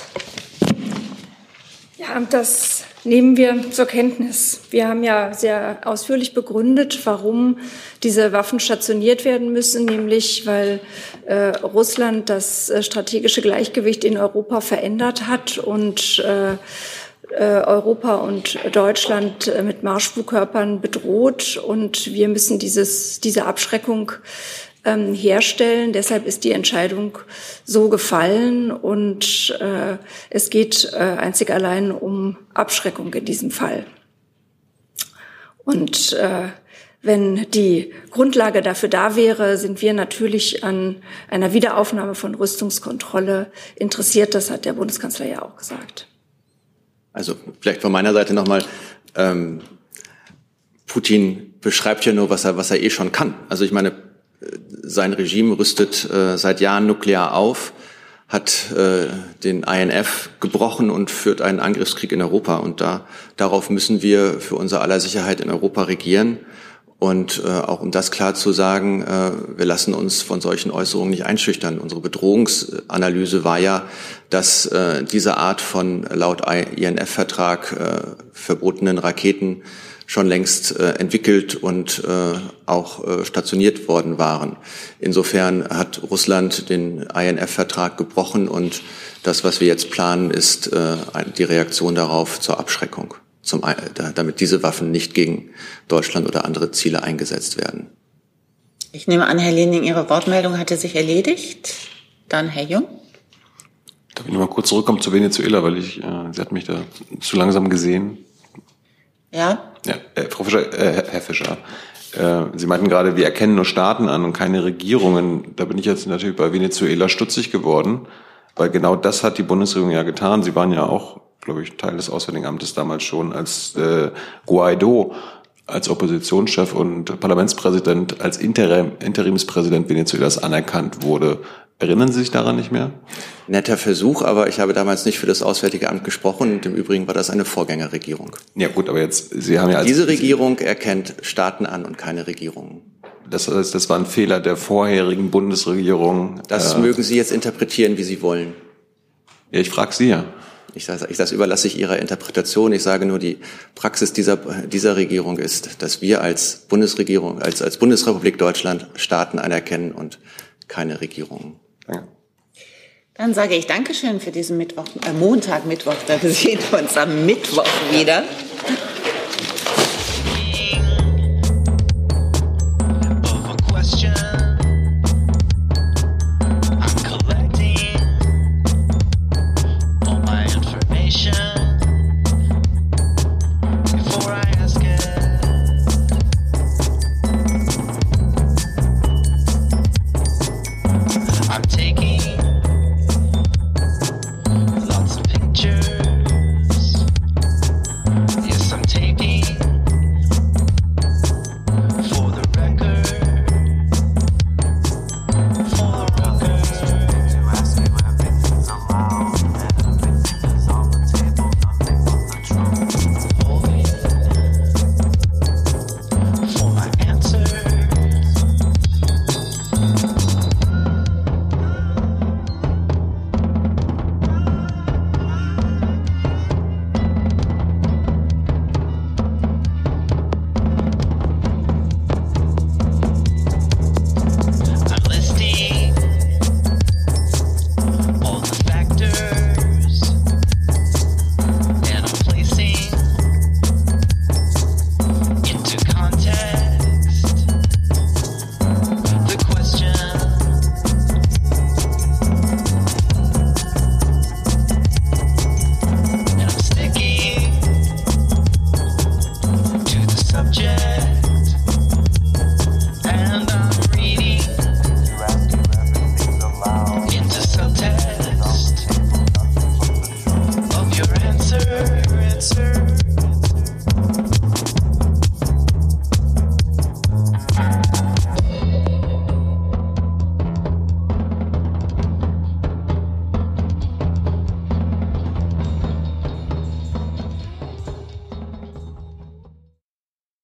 M: Ja, das nehmen wir zur Kenntnis. Wir haben ja sehr ausführlich begründet, warum diese Waffen stationiert werden müssen, nämlich weil Russland das strategische Gleichgewicht in Europa verändert hat und Europa und Deutschland mit Marschflugkörpern bedroht. Und wir müssen diese Abschreckung herstellen. Deshalb ist die Entscheidung so gefallen und es geht einzig allein um Abschreckung in diesem Fall. Und wenn die Grundlage dafür da wäre, sind wir natürlich an einer Wiederaufnahme von Rüstungskontrolle interessiert. Das hat der Bundeskanzler ja auch gesagt.
I: Also vielleicht von meiner Seite nochmal, Putin beschreibt ja nur, was er eh schon kann. Also ich meine, sein Regime rüstet seit Jahren nuklear auf, hat den INF gebrochen und führt einen Angriffskrieg in Europa. Und darauf müssen wir für unser aller Sicherheit in Europa regieren. Und auch um das klar zu sagen, wir lassen uns von solchen Äußerungen nicht einschüchtern. Unsere Bedrohungsanalyse war ja, dass diese Art von laut INF-Vertrag verbotenen Raketen schon längst entwickelt und auch stationiert worden waren. Insofern hat Russland den INF-Vertrag gebrochen und das, was wir jetzt planen, ist die Reaktion darauf zur Abschreckung, damit diese Waffen nicht gegen Deutschland oder andere Ziele eingesetzt werden.
A: Ich nehme an, Herr Lening, Ihre Wortmeldung hatte sich erledigt. Dann Herr Jung.
E: Darf ich noch mal kurz zurückkommen zu Venezuela, weil Sie hat mich da zu langsam gesehen.
A: Ja.
E: Ja, Frau Fischer, Herr Fischer, Sie meinten gerade, wir erkennen nur Staaten an und keine Regierungen. Da bin ich jetzt natürlich bei Venezuela stutzig geworden, weil genau das hat die Bundesregierung ja getan. Sie waren ja auch, glaube ich, Teil des Auswärtigen Amtes damals schon, als Guaido als Oppositionschef und Parlamentspräsident als Interimspräsident Venezuelas anerkannt wurde. Erinnern Sie sich daran nicht mehr?
I: Netter Versuch, aber ich habe damals nicht für das Auswärtige Amt gesprochen. Und im Übrigen war das eine Vorgängerregierung.
E: Ja gut, aber jetzt, Sie haben ja...
I: Diese Regierung erkennt Staaten an und keine Regierungen.
E: Das heißt, das war ein Fehler der vorherigen Bundesregierung.
I: Das mögen Sie jetzt interpretieren, wie Sie wollen.
E: Ja, ich frage Sie ja.
I: Das überlasse ich Ihrer Interpretation. Ich sage nur, die Praxis dieser Regierung ist, dass wir als Bundesregierung, als Bundesrepublik Deutschland Staaten anerkennen und keine Regierungen.
E: Danke.
A: Dann sage ich Dankeschön für diesen Montag, Mittwoch. Wir sehen uns am Mittwoch wieder.